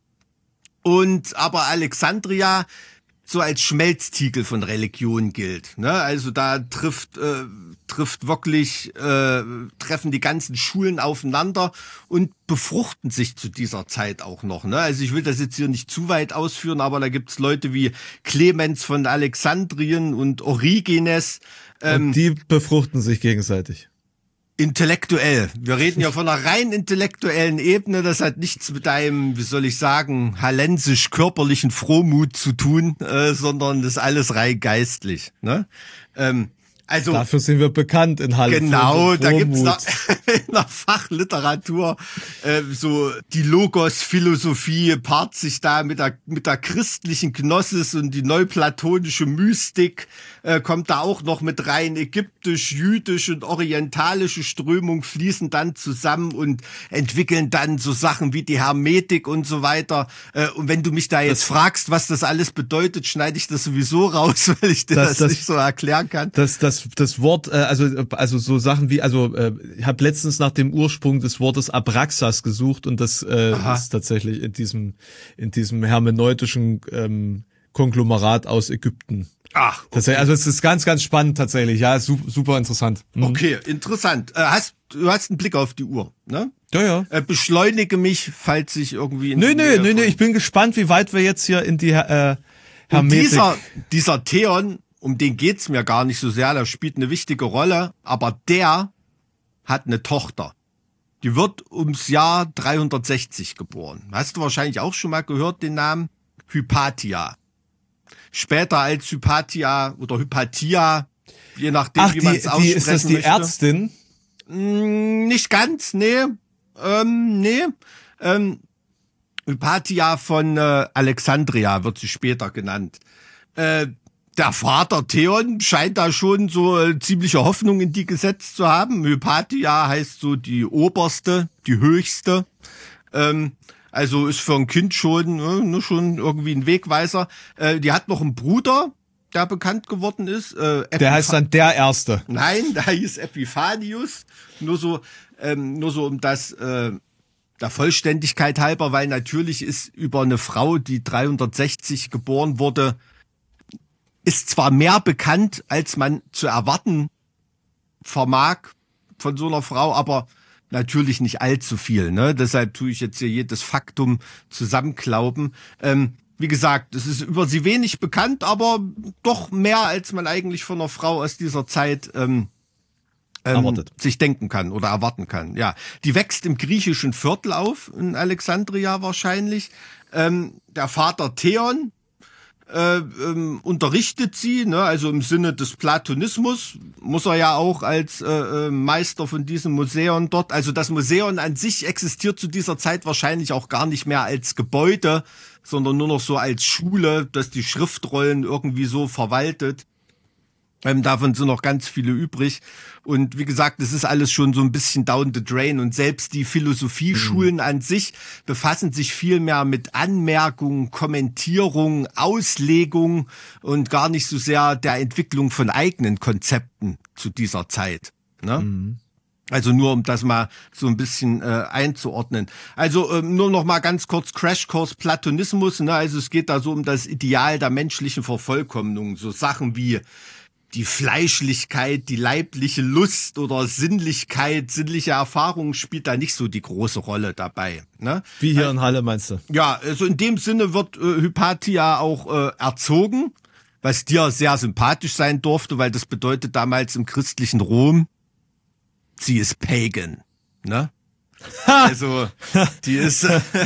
und aber Alexandria so als Schmelztiegel von Religion gilt. Ne? Also da trifft äh, trifft wirklich äh, treffen die ganzen Schulen aufeinander und befruchten sich zu dieser Zeit auch noch. Ne? Also ich will das jetzt hier nicht zu weit ausführen, aber da gibt's Leute wie Clemens von Alexandrien und Origenes. Ähm, Und die befruchten sich gegenseitig. Intellektuell. Wir reden ja von einer rein intellektuellen Ebene. Das hat nichts mit einem, wie soll ich sagen, hallensisch-körperlichen Frohmut zu tun, äh, sondern das ist alles rein geistlich. Ne? Ähm, Also, dafür sind wir bekannt in Halle. Genau, da gibt's da in der Fachliteratur äh, so die Logos-Philosophie paart sich da mit der mit der christlichen Gnosis und die neuplatonische Mystik äh, kommt da auch noch mit rein. Ägyptisch, jüdisch und orientalische Strömung fließen dann zusammen und entwickeln dann so Sachen wie die Hermetik und so weiter. Äh, und wenn du mich da jetzt das, fragst, was das alles bedeutet, schneide ich das sowieso raus, weil ich dir das, das, das nicht so erklären kann. Das, das das Wort, äh, also also so Sachen wie, also äh, ich habe letztens nach dem Ursprung des Wortes Abraxas gesucht und das äh, ist tatsächlich in diesem in diesem hermeneutischen ähm, Konglomerat aus Ägypten. Ach, okay. Also es ist ganz, ganz spannend tatsächlich, ja, super, super interessant. Mhm. Okay, interessant. Äh, hast du hast einen Blick auf die Uhr, ne? Ja, ja. Äh, beschleunige mich, falls ich irgendwie in Nö, nö, nö, nö, ich bin gespannt, wie weit wir jetzt hier in die äh, Hermetik. Und dieser dieser Theon, um den geht's mir gar nicht so sehr, der spielt eine wichtige Rolle, aber der hat eine Tochter. Die wird ums Jahr dreihundertsechzig geboren. Hast du wahrscheinlich auch schon mal gehört, den Namen? Hypatia. Später als Hypatia oder Hypatia, je nachdem, Ach, wie man es aussprechen möchte. Ist das die möchte. Ärztin? Mm, nicht ganz, nee. Ähm, nee. Ähm, Hypatia von äh, Alexandria wird sie später genannt. Äh, Der Vater Theon scheint da schon so äh, ziemliche Hoffnung in die gesetzt zu haben. Hypatia heißt so die oberste, die höchste. Ähm, also ist für ein Kind schon, äh, schon irgendwie ein Wegweiser. Äh, die hat noch einen Bruder, der bekannt geworden ist. Äh, der heißt dann der Erste. Nein, der hieß Epiphanius. Nur so, ähm, nur so um das äh, der Vollständigkeit halber, weil natürlich ist über eine Frau, die dreihundertsechzig geboren wurde, ist zwar mehr bekannt, als man zu erwarten vermag von so einer Frau, aber natürlich nicht allzu viel. Ne? Deshalb tue ich jetzt hier jedes Faktum zusammenklauben. Ähm, wie gesagt, es ist über sie wenig bekannt, aber doch mehr, als man eigentlich von einer Frau aus dieser Zeit ähm, ähm, sich denken kann oder erwarten kann. Ja, die wächst im griechischen Viertel auf, in Alexandria wahrscheinlich. Ähm, der Vater Theon Äh, ähm, unterrichtet sie, ne, also im Sinne des Platonismus, muss er ja auch als äh, Meister von diesem Museum dort, also das Museum an sich existiert zu dieser Zeit wahrscheinlich auch gar nicht mehr als Gebäude, sondern nur noch so als Schule, das die Schriftrollen irgendwie so verwaltet. Ähm, davon sind noch ganz viele übrig. Und wie gesagt, es ist alles schon so ein bisschen down the drain. Und selbst die Philosophieschulen mhm. an sich befassen sich viel mehr mit Anmerkungen, Kommentierungen, Auslegungen und gar nicht so sehr der Entwicklung von eigenen Konzepten zu dieser Zeit. Ne? Mhm. Also nur, um das mal so ein bisschen äh, einzuordnen. Also ähm, nur noch mal ganz kurz Crashkurs Platonismus. Ne? Also es geht da so um das Ideal der menschlichen Vervollkommnung. So Sachen wie die Fleischlichkeit, die leibliche Lust oder Sinnlichkeit, sinnliche Erfahrung spielt da nicht so die große Rolle dabei. Ne? Wie hier in Halle, meinst du? Ja, also in dem Sinne wird äh, Hypatia auch äh, erzogen, was dir sehr sympathisch sein durfte, weil das bedeutet damals im christlichen Rom, sie ist Pagan. Ne? Also die ist,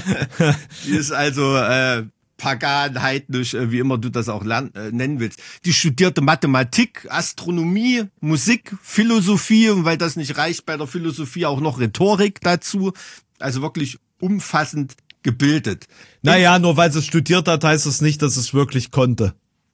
die ist also äh, pagan, heidnisch, wie immer du das auch lernen, äh, nennen willst. Die studierte Mathematik, Astronomie, Musik, Philosophie, und weil das nicht reicht bei der Philosophie auch noch Rhetorik dazu. Also wirklich umfassend gebildet. Naja, nur weil sie es studiert hat, heißt es nicht, dass es wirklich konnte.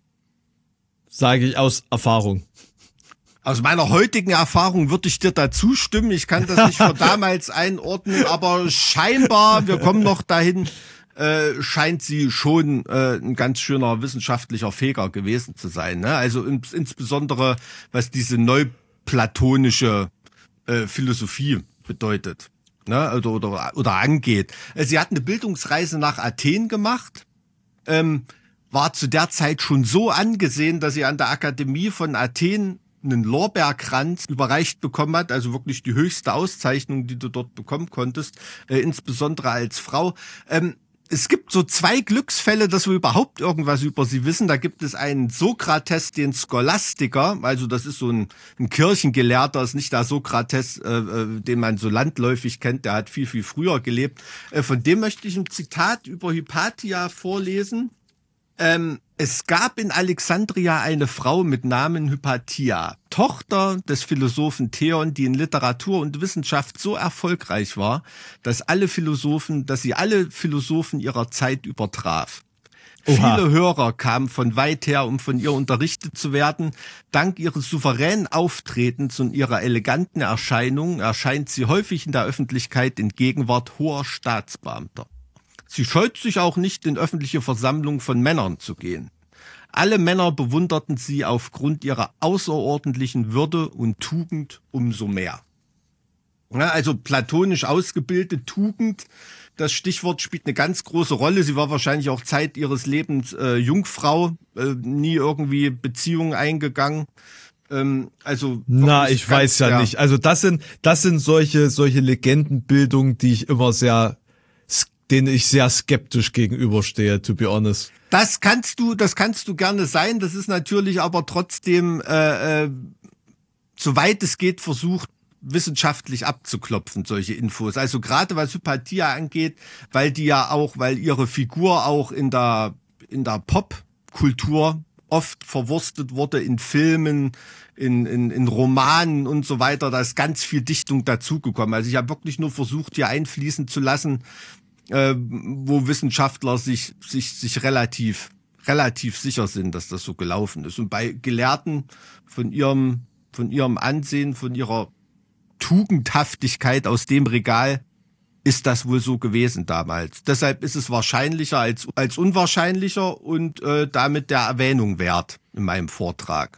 Sage ich aus Erfahrung. Aus meiner heutigen Erfahrung würde ich dir dazu stimmen. Ich kann das nicht für damals einordnen, aber scheinbar, wir kommen noch dahin, Äh, scheint sie schon äh, ein ganz schöner wissenschaftlicher Feger gewesen zu sein. Ne? Also ins, insbesondere, was diese neuplatonische äh, Philosophie bedeutet, ne? Also, oder, oder angeht. Sie hat eine Bildungsreise nach Athen gemacht, ähm, war zu der Zeit schon so angesehen, dass sie an der Akademie von Athen einen Lorbeerkranz überreicht bekommen hat, also wirklich die höchste Auszeichnung, die du dort bekommen konntest, äh, insbesondere als Frau. Ähm, Es gibt so zwei Glücksfälle, dass wir überhaupt irgendwas über sie wissen. Da gibt es einen Sokrates, den Scholastiker, also das ist so ein, ein Kirchengelehrter, ist nicht der Sokrates, äh, den man so landläufig kennt, der hat viel, viel früher gelebt. Äh, von dem möchte ich ein Zitat über Hypatia vorlesen. Ähm, es gab in Alexandria eine Frau mit Namen Hypatia, Tochter des Philosophen Theon, die in Literatur und Wissenschaft so erfolgreich war, dass alle Philosophen, dass sie alle Philosophen ihrer Zeit übertraf. Oha. Viele Hörer kamen von weit her, um von ihr unterrichtet zu werden. Dank ihres souveränen Auftretens und ihrer eleganten Erscheinung erscheint sie häufig in der Öffentlichkeit in Gegenwart hoher Staatsbeamter. Sie scheut sich auch nicht, in öffentliche Versammlungen von Männern zu gehen. Alle Männer bewunderten sie aufgrund ihrer außerordentlichen Würde und Tugend umso mehr. Ja, also platonisch ausgebildete Tugend, das Stichwort spielt eine ganz große Rolle. Sie war wahrscheinlich auch Zeit ihres Lebens äh, Jungfrau, äh, nie irgendwie Beziehungen eingegangen. Ähm, also Na, ich ganz, weiß ja, ja nicht. Also das sind das sind solche solche Legendenbildungen, die ich immer sehr denen ich sehr skeptisch gegenüberstehe, to be honest. Das kannst du, das kannst du gerne sein. Das ist natürlich aber trotzdem, äh, äh, soweit es geht, versucht, wissenschaftlich abzuklopfen, solche Infos. Also gerade was Hypatia angeht, weil die ja auch, weil ihre Figur auch in der, in der Popkultur oft verwurstet wurde, in Filmen, in, in, in Romanen und so weiter. Da ist ganz viel Dichtung dazugekommen. Also ich habe wirklich nur versucht, hier einfließen zu lassen, Äh, wo Wissenschaftler sich sich sich relativ relativ sicher sind, dass das so gelaufen ist. Und bei Gelehrten von ihrem von ihrem Ansehen, von ihrer Tugendhaftigkeit aus dem Regal ist das wohl so gewesen damals. Deshalb ist es wahrscheinlicher als als unwahrscheinlicher und äh, damit der Erwähnung wert in meinem Vortrag.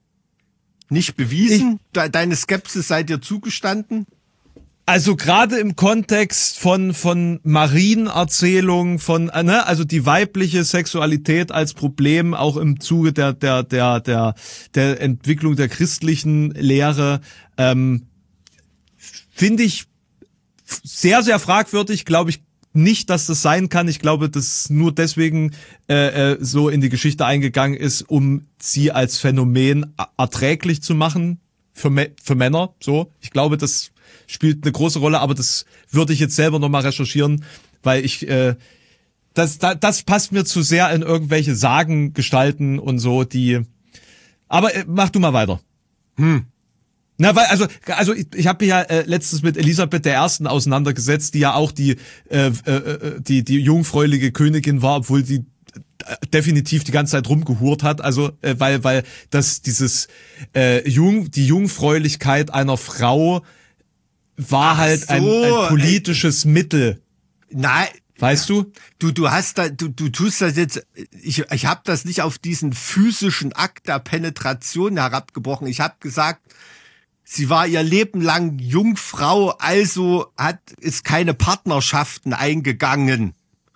Nicht bewiesen. Ich, Deine Skepsis sei dir zugestanden. Also gerade im Kontext von von Marienerzählungen, von ne, also die weibliche Sexualität als Problem auch im Zuge der der der der der Entwicklung der christlichen Lehre ähm, finde ich sehr sehr fragwürdig. Glaube ich nicht, dass das sein kann. Ich glaube, dass nur deswegen äh, so in die Geschichte eingegangen ist, um sie als Phänomen erträglich zu machen für für Männer. So, ich glaube, das spielt eine große Rolle, aber das würde ich jetzt selber nochmal recherchieren, weil ich, äh, das, das, das passt mir zu sehr in irgendwelche Sagen gestalten und so, die, aber äh, mach du mal weiter. Hm. Na, weil, also, also ich, ich habe mich ja äh, letztens mit Elisabeth der Ersten auseinandergesetzt, die ja auch die, äh, äh, die, die jungfräuliche Königin war, obwohl die definitiv die ganze Zeit rumgehurt hat, also äh, weil, weil das dieses äh, Jung, die Jungfräulichkeit einer Frau war halt so, ein, ein politisches ey. Mittel. Nein. Weißt du? Du, du hast da, du, du tust das jetzt, ich, ich habe das nicht auf diesen physischen Akt der Penetration herabgebrochen. Ich habe gesagt, sie war ihr Leben lang Jungfrau, also hat, ist keine Partnerschaften eingegangen.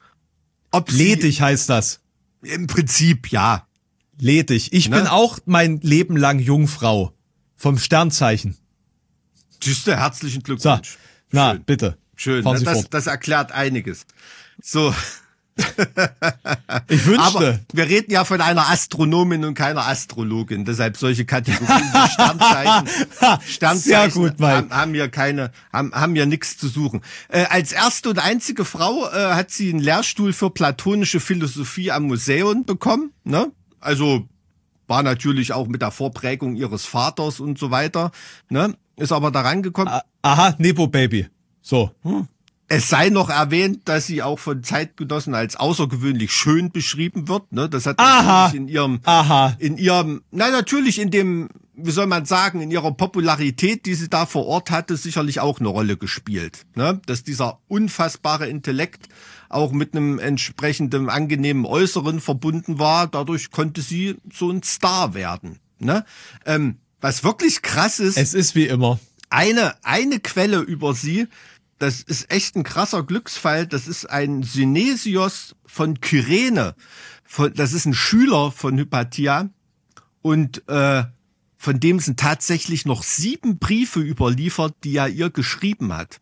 Ob Ledig sie, heißt das. Im Prinzip, ja. Ledig. Ich ne? bin auch mein Leben lang Jungfrau. Vom Sternzeichen. Siehste, herzlichen Glückwunsch. So, na, Schön. bitte. Schön, das, das, das erklärt einiges. So. Ich wünschte. Aber wir reden ja von einer Astronomin und keiner Astrologin. Deshalb solche Kategorien wie Sternzeichen, Sternzeichen Sehr gut, haben, haben hier keine, haben, haben hier nichts zu suchen. Äh, als erste und einzige Frau äh, hat sie einen Lehrstuhl für platonische Philosophie am Museum bekommen. Ne? Also war natürlich auch mit der Vorprägung ihres Vaters und so weiter. Ne? Ist aber da rangekommen. Aha, Nepo Baby. So. Hm. Es sei noch erwähnt, dass sie auch von Zeitgenossen als außergewöhnlich schön beschrieben wird. Ne? Das hat Aha. natürlich in ihrem, Aha. in ihrem, na natürlich in dem, wie soll man sagen, in ihrer Popularität, die sie da vor Ort hatte, sicherlich auch eine Rolle gespielt. Ne? Dass dieser unfassbare Intellekt auch mit einem entsprechenden angenehmen Äußeren verbunden war. Dadurch konnte sie so ein Star werden. Ne? Ähm, was wirklich krass ist. Es ist wie immer. Eine, eine Quelle über sie, das ist echt ein krasser Glücksfall. Das ist ein Synesios von Kyrene. Das ist ein Schüler von Hypatia. Und äh, von dem sind tatsächlich noch sieben Briefe überliefert, die er ihr geschrieben hat.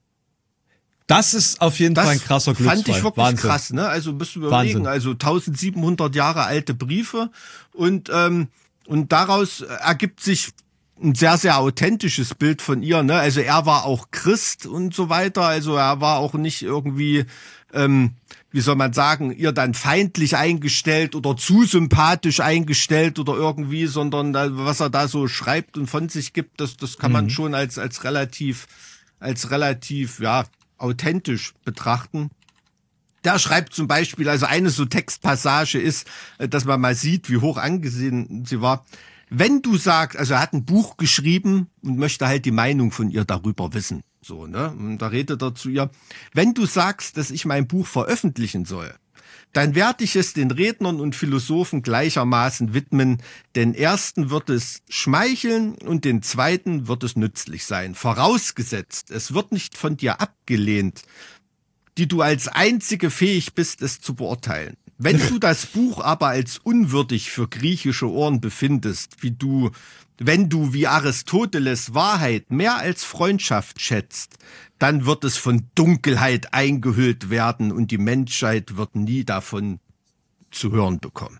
Das ist auf jeden das Fall ein krasser Glücksfall. Fand ich wirklich Wahnsinn. krass, ne? Also müssen wir überlegen, Wahnsinn. Also eintausendsiebenhundert Jahre alte Briefe und ähm, und daraus ergibt sich ein sehr, sehr authentisches Bild von ihr, ne? Also er war auch Christ und so weiter, also er war auch nicht irgendwie, ähm, wie wie soll man sagen, ihr dann feindlich eingestellt oder zu sympathisch eingestellt oder irgendwie, sondern da, was er da so schreibt und von sich gibt, das, das kann man mhm. schon als, als relativ, als relativ, ja, authentisch betrachten. Der schreibt zum Beispiel, also eine so Textpassage ist, dass man mal sieht, wie hoch angesehen sie war. Wenn du sagst, also er hat ein Buch geschrieben und möchte halt die Meinung von ihr darüber wissen. So, ne? Und da redet er zu ihr, wenn du sagst, dass ich mein Buch veröffentlichen soll, dann werde ich es den Rednern und Philosophen gleichermaßen widmen. Den ersten wird es schmeicheln und den zweiten wird es nützlich sein. Vorausgesetzt, es wird nicht von dir abgelehnt, die du als einzige fähig bist, es zu beurteilen. Wenn du das Buch aber als unwürdig für griechische Ohren befindest, wie du, wenn du wie Aristoteles Wahrheit mehr als Freundschaft schätzt, dann wird es von Dunkelheit eingehüllt werden und die Menschheit wird nie davon zu hören bekommen.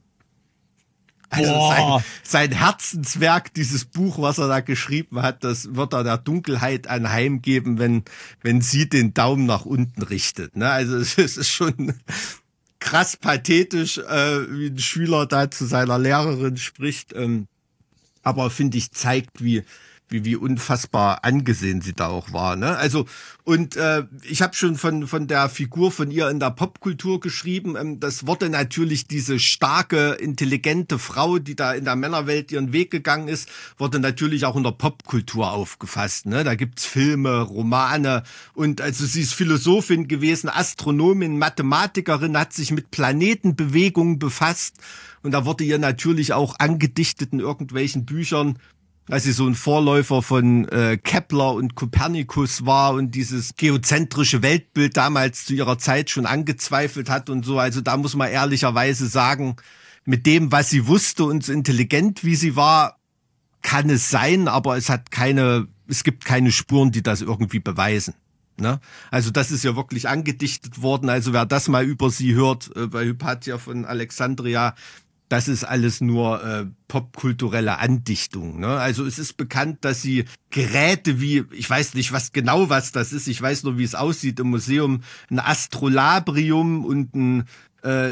Also sein, sein Herzenswerk, dieses Buch, was er da geschrieben hat, das wird er der Dunkelheit anheimgeben, wenn, wenn sie den Daumen nach unten richtet. Ne? Also es ist schon krass pathetisch, äh, wie ein Schüler da zu seiner Lehrerin spricht. Ähm, aber finde ich, zeigt, wie wie wie unfassbar angesehen sie da auch war, ne? Also und äh, ich habe schon von von der Figur von ihr in der Popkultur geschrieben. Ähm, das wurde natürlich diese starke, intelligente Frau, die da in der Männerwelt ihren Weg gegangen ist, wurde natürlich auch in der Popkultur aufgefasst, ne? Da gibt's Filme, Romane und also sie ist Philosophin gewesen, Astronomin, Mathematikerin, hat sich mit Planetenbewegungen befasst und da wurde ihr natürlich auch angedichtet in irgendwelchen Büchern, als sie so ein Vorläufer von äh, Kepler und Kopernikus war und dieses geozentrische Weltbild damals zu ihrer Zeit schon angezweifelt hat und so. Also da muss man ehrlicherweise sagen, mit dem, was sie wusste und so intelligent wie sie war, kann es sein, aber es hat keine, es gibt keine Spuren, die das irgendwie beweisen. Ne? Also das ist ja wirklich angedichtet worden. Also wer das mal über sie hört, äh, bei Hypatia von Alexandria, das ist alles nur äh, popkulturelle Andichtung. Ne? Also es ist bekannt, dass sie Geräte wie, ich weiß nicht was genau was das ist, ich weiß nur wie es aussieht im Museum, ein Astrolabrium und ein äh,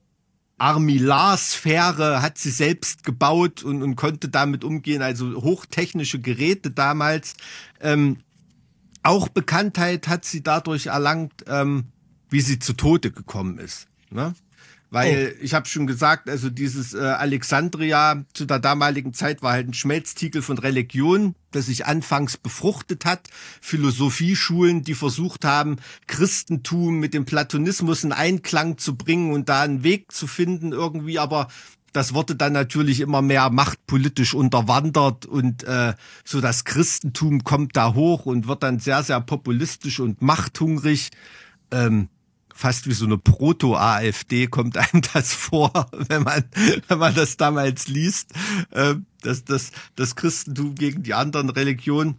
Armillarsphäre hat sie selbst gebaut und, und konnte damit umgehen, also hochtechnische Geräte damals. Ähm, auch Bekanntheit hat sie dadurch erlangt, ähm, wie sie zu Tode gekommen ist. Ne? Weil, oh. ich habe schon gesagt, also dieses äh, Alexandria zu der damaligen Zeit war halt ein Schmelztiegel von Religion, das sich anfangs befruchtet hat. Philosophieschulen, die versucht haben, Christentum mit dem Platonismus in Einklang zu bringen und da einen Weg zu finden irgendwie, aber das wurde dann natürlich immer mehr machtpolitisch unterwandert und äh, so das Christentum kommt da hoch und wird dann sehr, sehr populistisch und machthungrig. Ähm, Fast wie so eine Proto-AfD kommt einem das vor, wenn man wenn man das damals liest, äh, das, das, das Christentum gegen die anderen Religionen.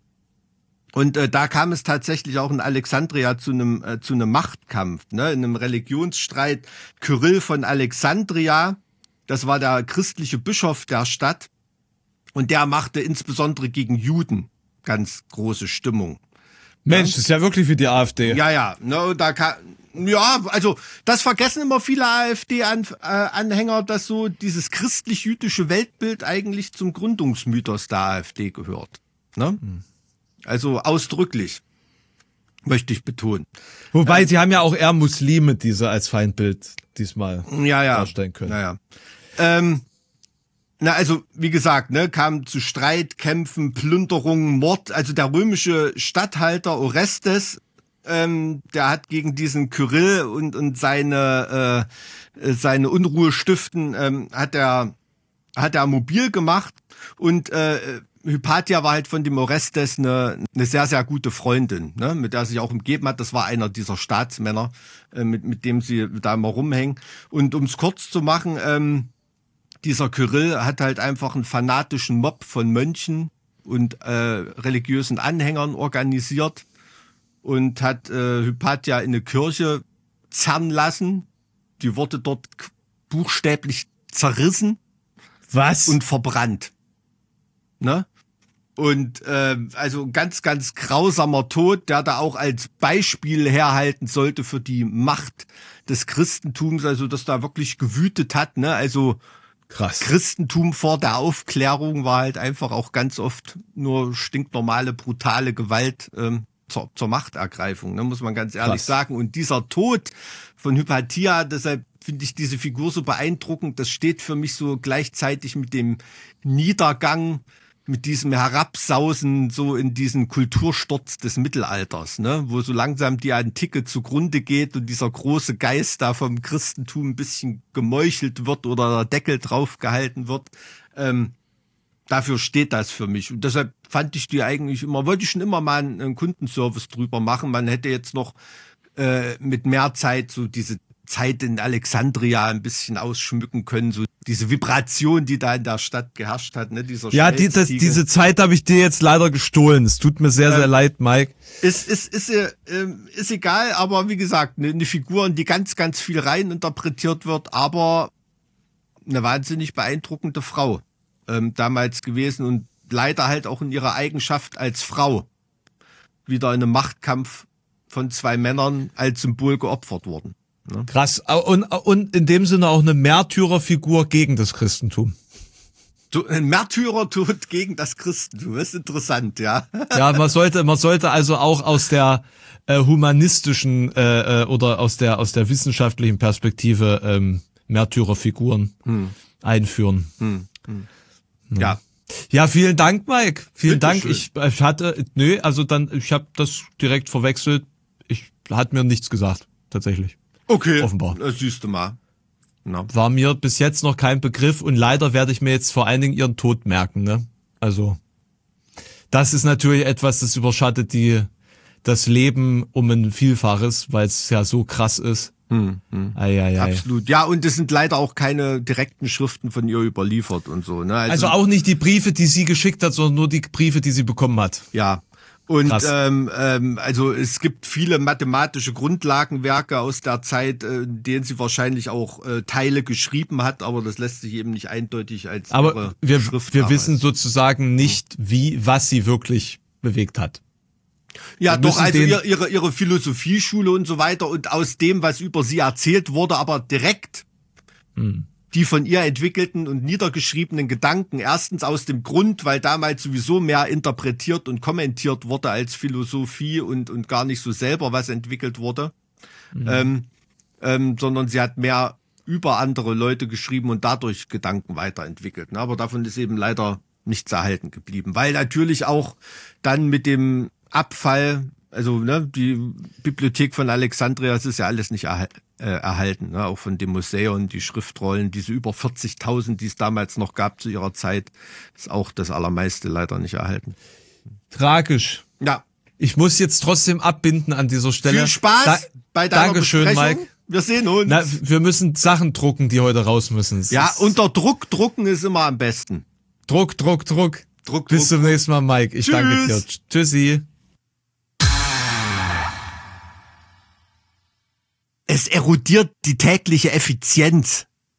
Und äh, da kam es tatsächlich auch in Alexandria zu einem äh, zu einem Machtkampf, ne, in einem Religionsstreit. Kyrill von Alexandria, das war der christliche Bischof der Stadt, und der machte insbesondere gegen Juden ganz große Stimmung. Mensch, das ist ja wirklich wie die AfD. Ja, ja, ne, da kann, ja, also das vergessen immer viele AfD-Anhänger, dass so dieses christlich-jüdische Weltbild eigentlich zum Gründungsmythos der AfD gehört. Ne? Hm. Also ausdrücklich, möchte ich betonen. Wobei, ähm, sie haben ja auch eher Muslime, die sie als Feindbild diesmal ja, ja, darstellen können. Ja, ja. Ähm, Na, also, wie gesagt, ne, kam zu Streit, Kämpfen, Plünderungen, Mord. Also der römische Statthalter Orestes, ähm, der hat gegen diesen Kyrill und, und seine, äh, seine Unruhe stiften, ähm, hat er, hat er mobil gemacht. Und äh, Hypatia war halt von dem Orestes eine, eine sehr, sehr gute Freundin, ne, mit der er sich auch umgeben hat. Das war einer dieser Staatsmänner, äh, mit, mit dem sie da immer rumhängen. Und um es kurz zu machen, ähm, dieser Kyrill hat halt einfach einen fanatischen Mob von Mönchen und äh, religiösen Anhängern organisiert und hat äh, Hypatia in eine Kirche zerren lassen. Die wurde dort buchstäblich zerrissen. Was? Und verbrannt. Ne? Und äh, also ganz, ganz grausamer Tod, der da auch als Beispiel herhalten sollte für die Macht des Christentums, also dass da wirklich gewütet hat, ne? Also krass. Christentum vor der Aufklärung war halt einfach auch ganz oft nur stinknormale, brutale Gewalt ähm, zur, zur Machtergreifung, ne? Muss man ganz ehrlich Krass. sagen. Und dieser Tod von Hypatia, deshalb finde ich diese Figur so beeindruckend, das steht für mich so gleichzeitig mit dem Niedergang, mit diesem Herabsausen so in diesen Kultursturz des Mittelalters, ne, wo so langsam die Antike zugrunde geht und dieser große Geist da vom Christentum ein bisschen gemeuchelt wird oder der Deckel drauf gehalten wird. Ähm, dafür steht das für mich. Und deshalb fand ich die eigentlich immer, wollte ich schon immer mal einen, einen Kundenservice drüber machen. Man hätte jetzt noch äh, mit mehr Zeit so diese Zeit in Alexandria ein bisschen ausschmücken können, so diese Vibration, die da in der Stadt geherrscht hat, ne, dieser Ja, die, das, Schmelztiegel. diese Zeit habe ich dir jetzt leider gestohlen. Es tut mir sehr, sehr Ähm, leid, Mike. Ist, ist, ist, äh, ist egal, aber wie gesagt, eine, eine Figur, in die ganz, ganz viel rein interpretiert wird, aber eine wahnsinnig beeindruckende Frau ähm, damals gewesen und leider halt auch in ihrer Eigenschaft als Frau wieder in einem Machtkampf von zwei Männern als Symbol geopfert worden. Ne? Krass. Und, und in dem Sinne auch eine Märtyrerfigur gegen das Christentum. Du, ein Märtyrertod gegen das Christentum, das ist interessant, ja. Ja, man sollte, man sollte also auch aus der äh, humanistischen äh, äh, oder aus der aus der wissenschaftlichen Perspektive ähm, Märtyrerfiguren Hm. einführen. Hm. Hm. Ja. Ja, vielen Dank, Mike. Vielen Bitte Dank. schön. Ich, ich hatte, nö, also dann, ich habe das direkt verwechselt. Ich hat mir nichts gesagt, tatsächlich. Okay, Offenbar. das siehst du mal. Na. War mir bis jetzt noch kein Begriff und leider werde ich mir jetzt vor allen Dingen ihren Tod merken, ne? Also, das ist natürlich etwas, das überschattet die, das Leben um ein Vielfaches, weil es ja so krass ist. Hm, hm. Ei, ei, ei. Absolut. Ja, und es sind leider auch keine direkten Schriften von ihr überliefert und so. Ne? Also auch nicht die Briefe, die sie geschickt hat, sondern nur die Briefe, die sie bekommen hat. Ja. Und Krass. ähm, ähm, also es gibt viele mathematische Grundlagenwerke aus der Zeit, äh, in denen sie wahrscheinlich auch äh, Teile geschrieben hat, aber das lässt sich eben nicht eindeutig als Aber ihre wir, Schrift wir nachweisen. wissen sozusagen nicht, wie, was sie wirklich bewegt hat. Ja, wir doch, müssen also den- ihr, ihre, ihre Philosophieschule und so weiter und aus dem, was über sie erzählt wurde, aber direkt Hm. die von ihr entwickelten und niedergeschriebenen Gedanken. Erstens aus dem Grund, weil damals sowieso mehr interpretiert und kommentiert wurde als Philosophie und, und gar nicht so selber was entwickelt wurde, Mhm. ähm, ähm, sondern sie hat mehr über andere Leute geschrieben und dadurch Gedanken weiterentwickelt. Ne? Aber davon ist eben leider nichts erhalten geblieben, weil natürlich auch dann mit dem Abfall, also ne, die Bibliothek von Alexandria, das ist ja alles nicht erhal äh, erhalten, ne? Auch von dem Museum, die Schriftrollen, diese über vierzigtausend, die es damals noch gab zu ihrer Zeit, ist auch das Allermeiste leider nicht erhalten. Tragisch. Ja, Ich muss jetzt trotzdem abbinden an dieser Stelle. viel Spaß Da, bei deiner Dankeschön, Besprechung. Mike. Wir sehen uns. Na, wir müssen Sachen drucken, die heute raus müssen. Es Ja, ist- unter Druck drucken ist immer am besten. Druck, Druck, Druck. Druck, Bis Druck. zum nächsten Mal, Mike. Ich Tschüss. danke dir. Tschüssi. Es erodiert die tägliche Effizienz.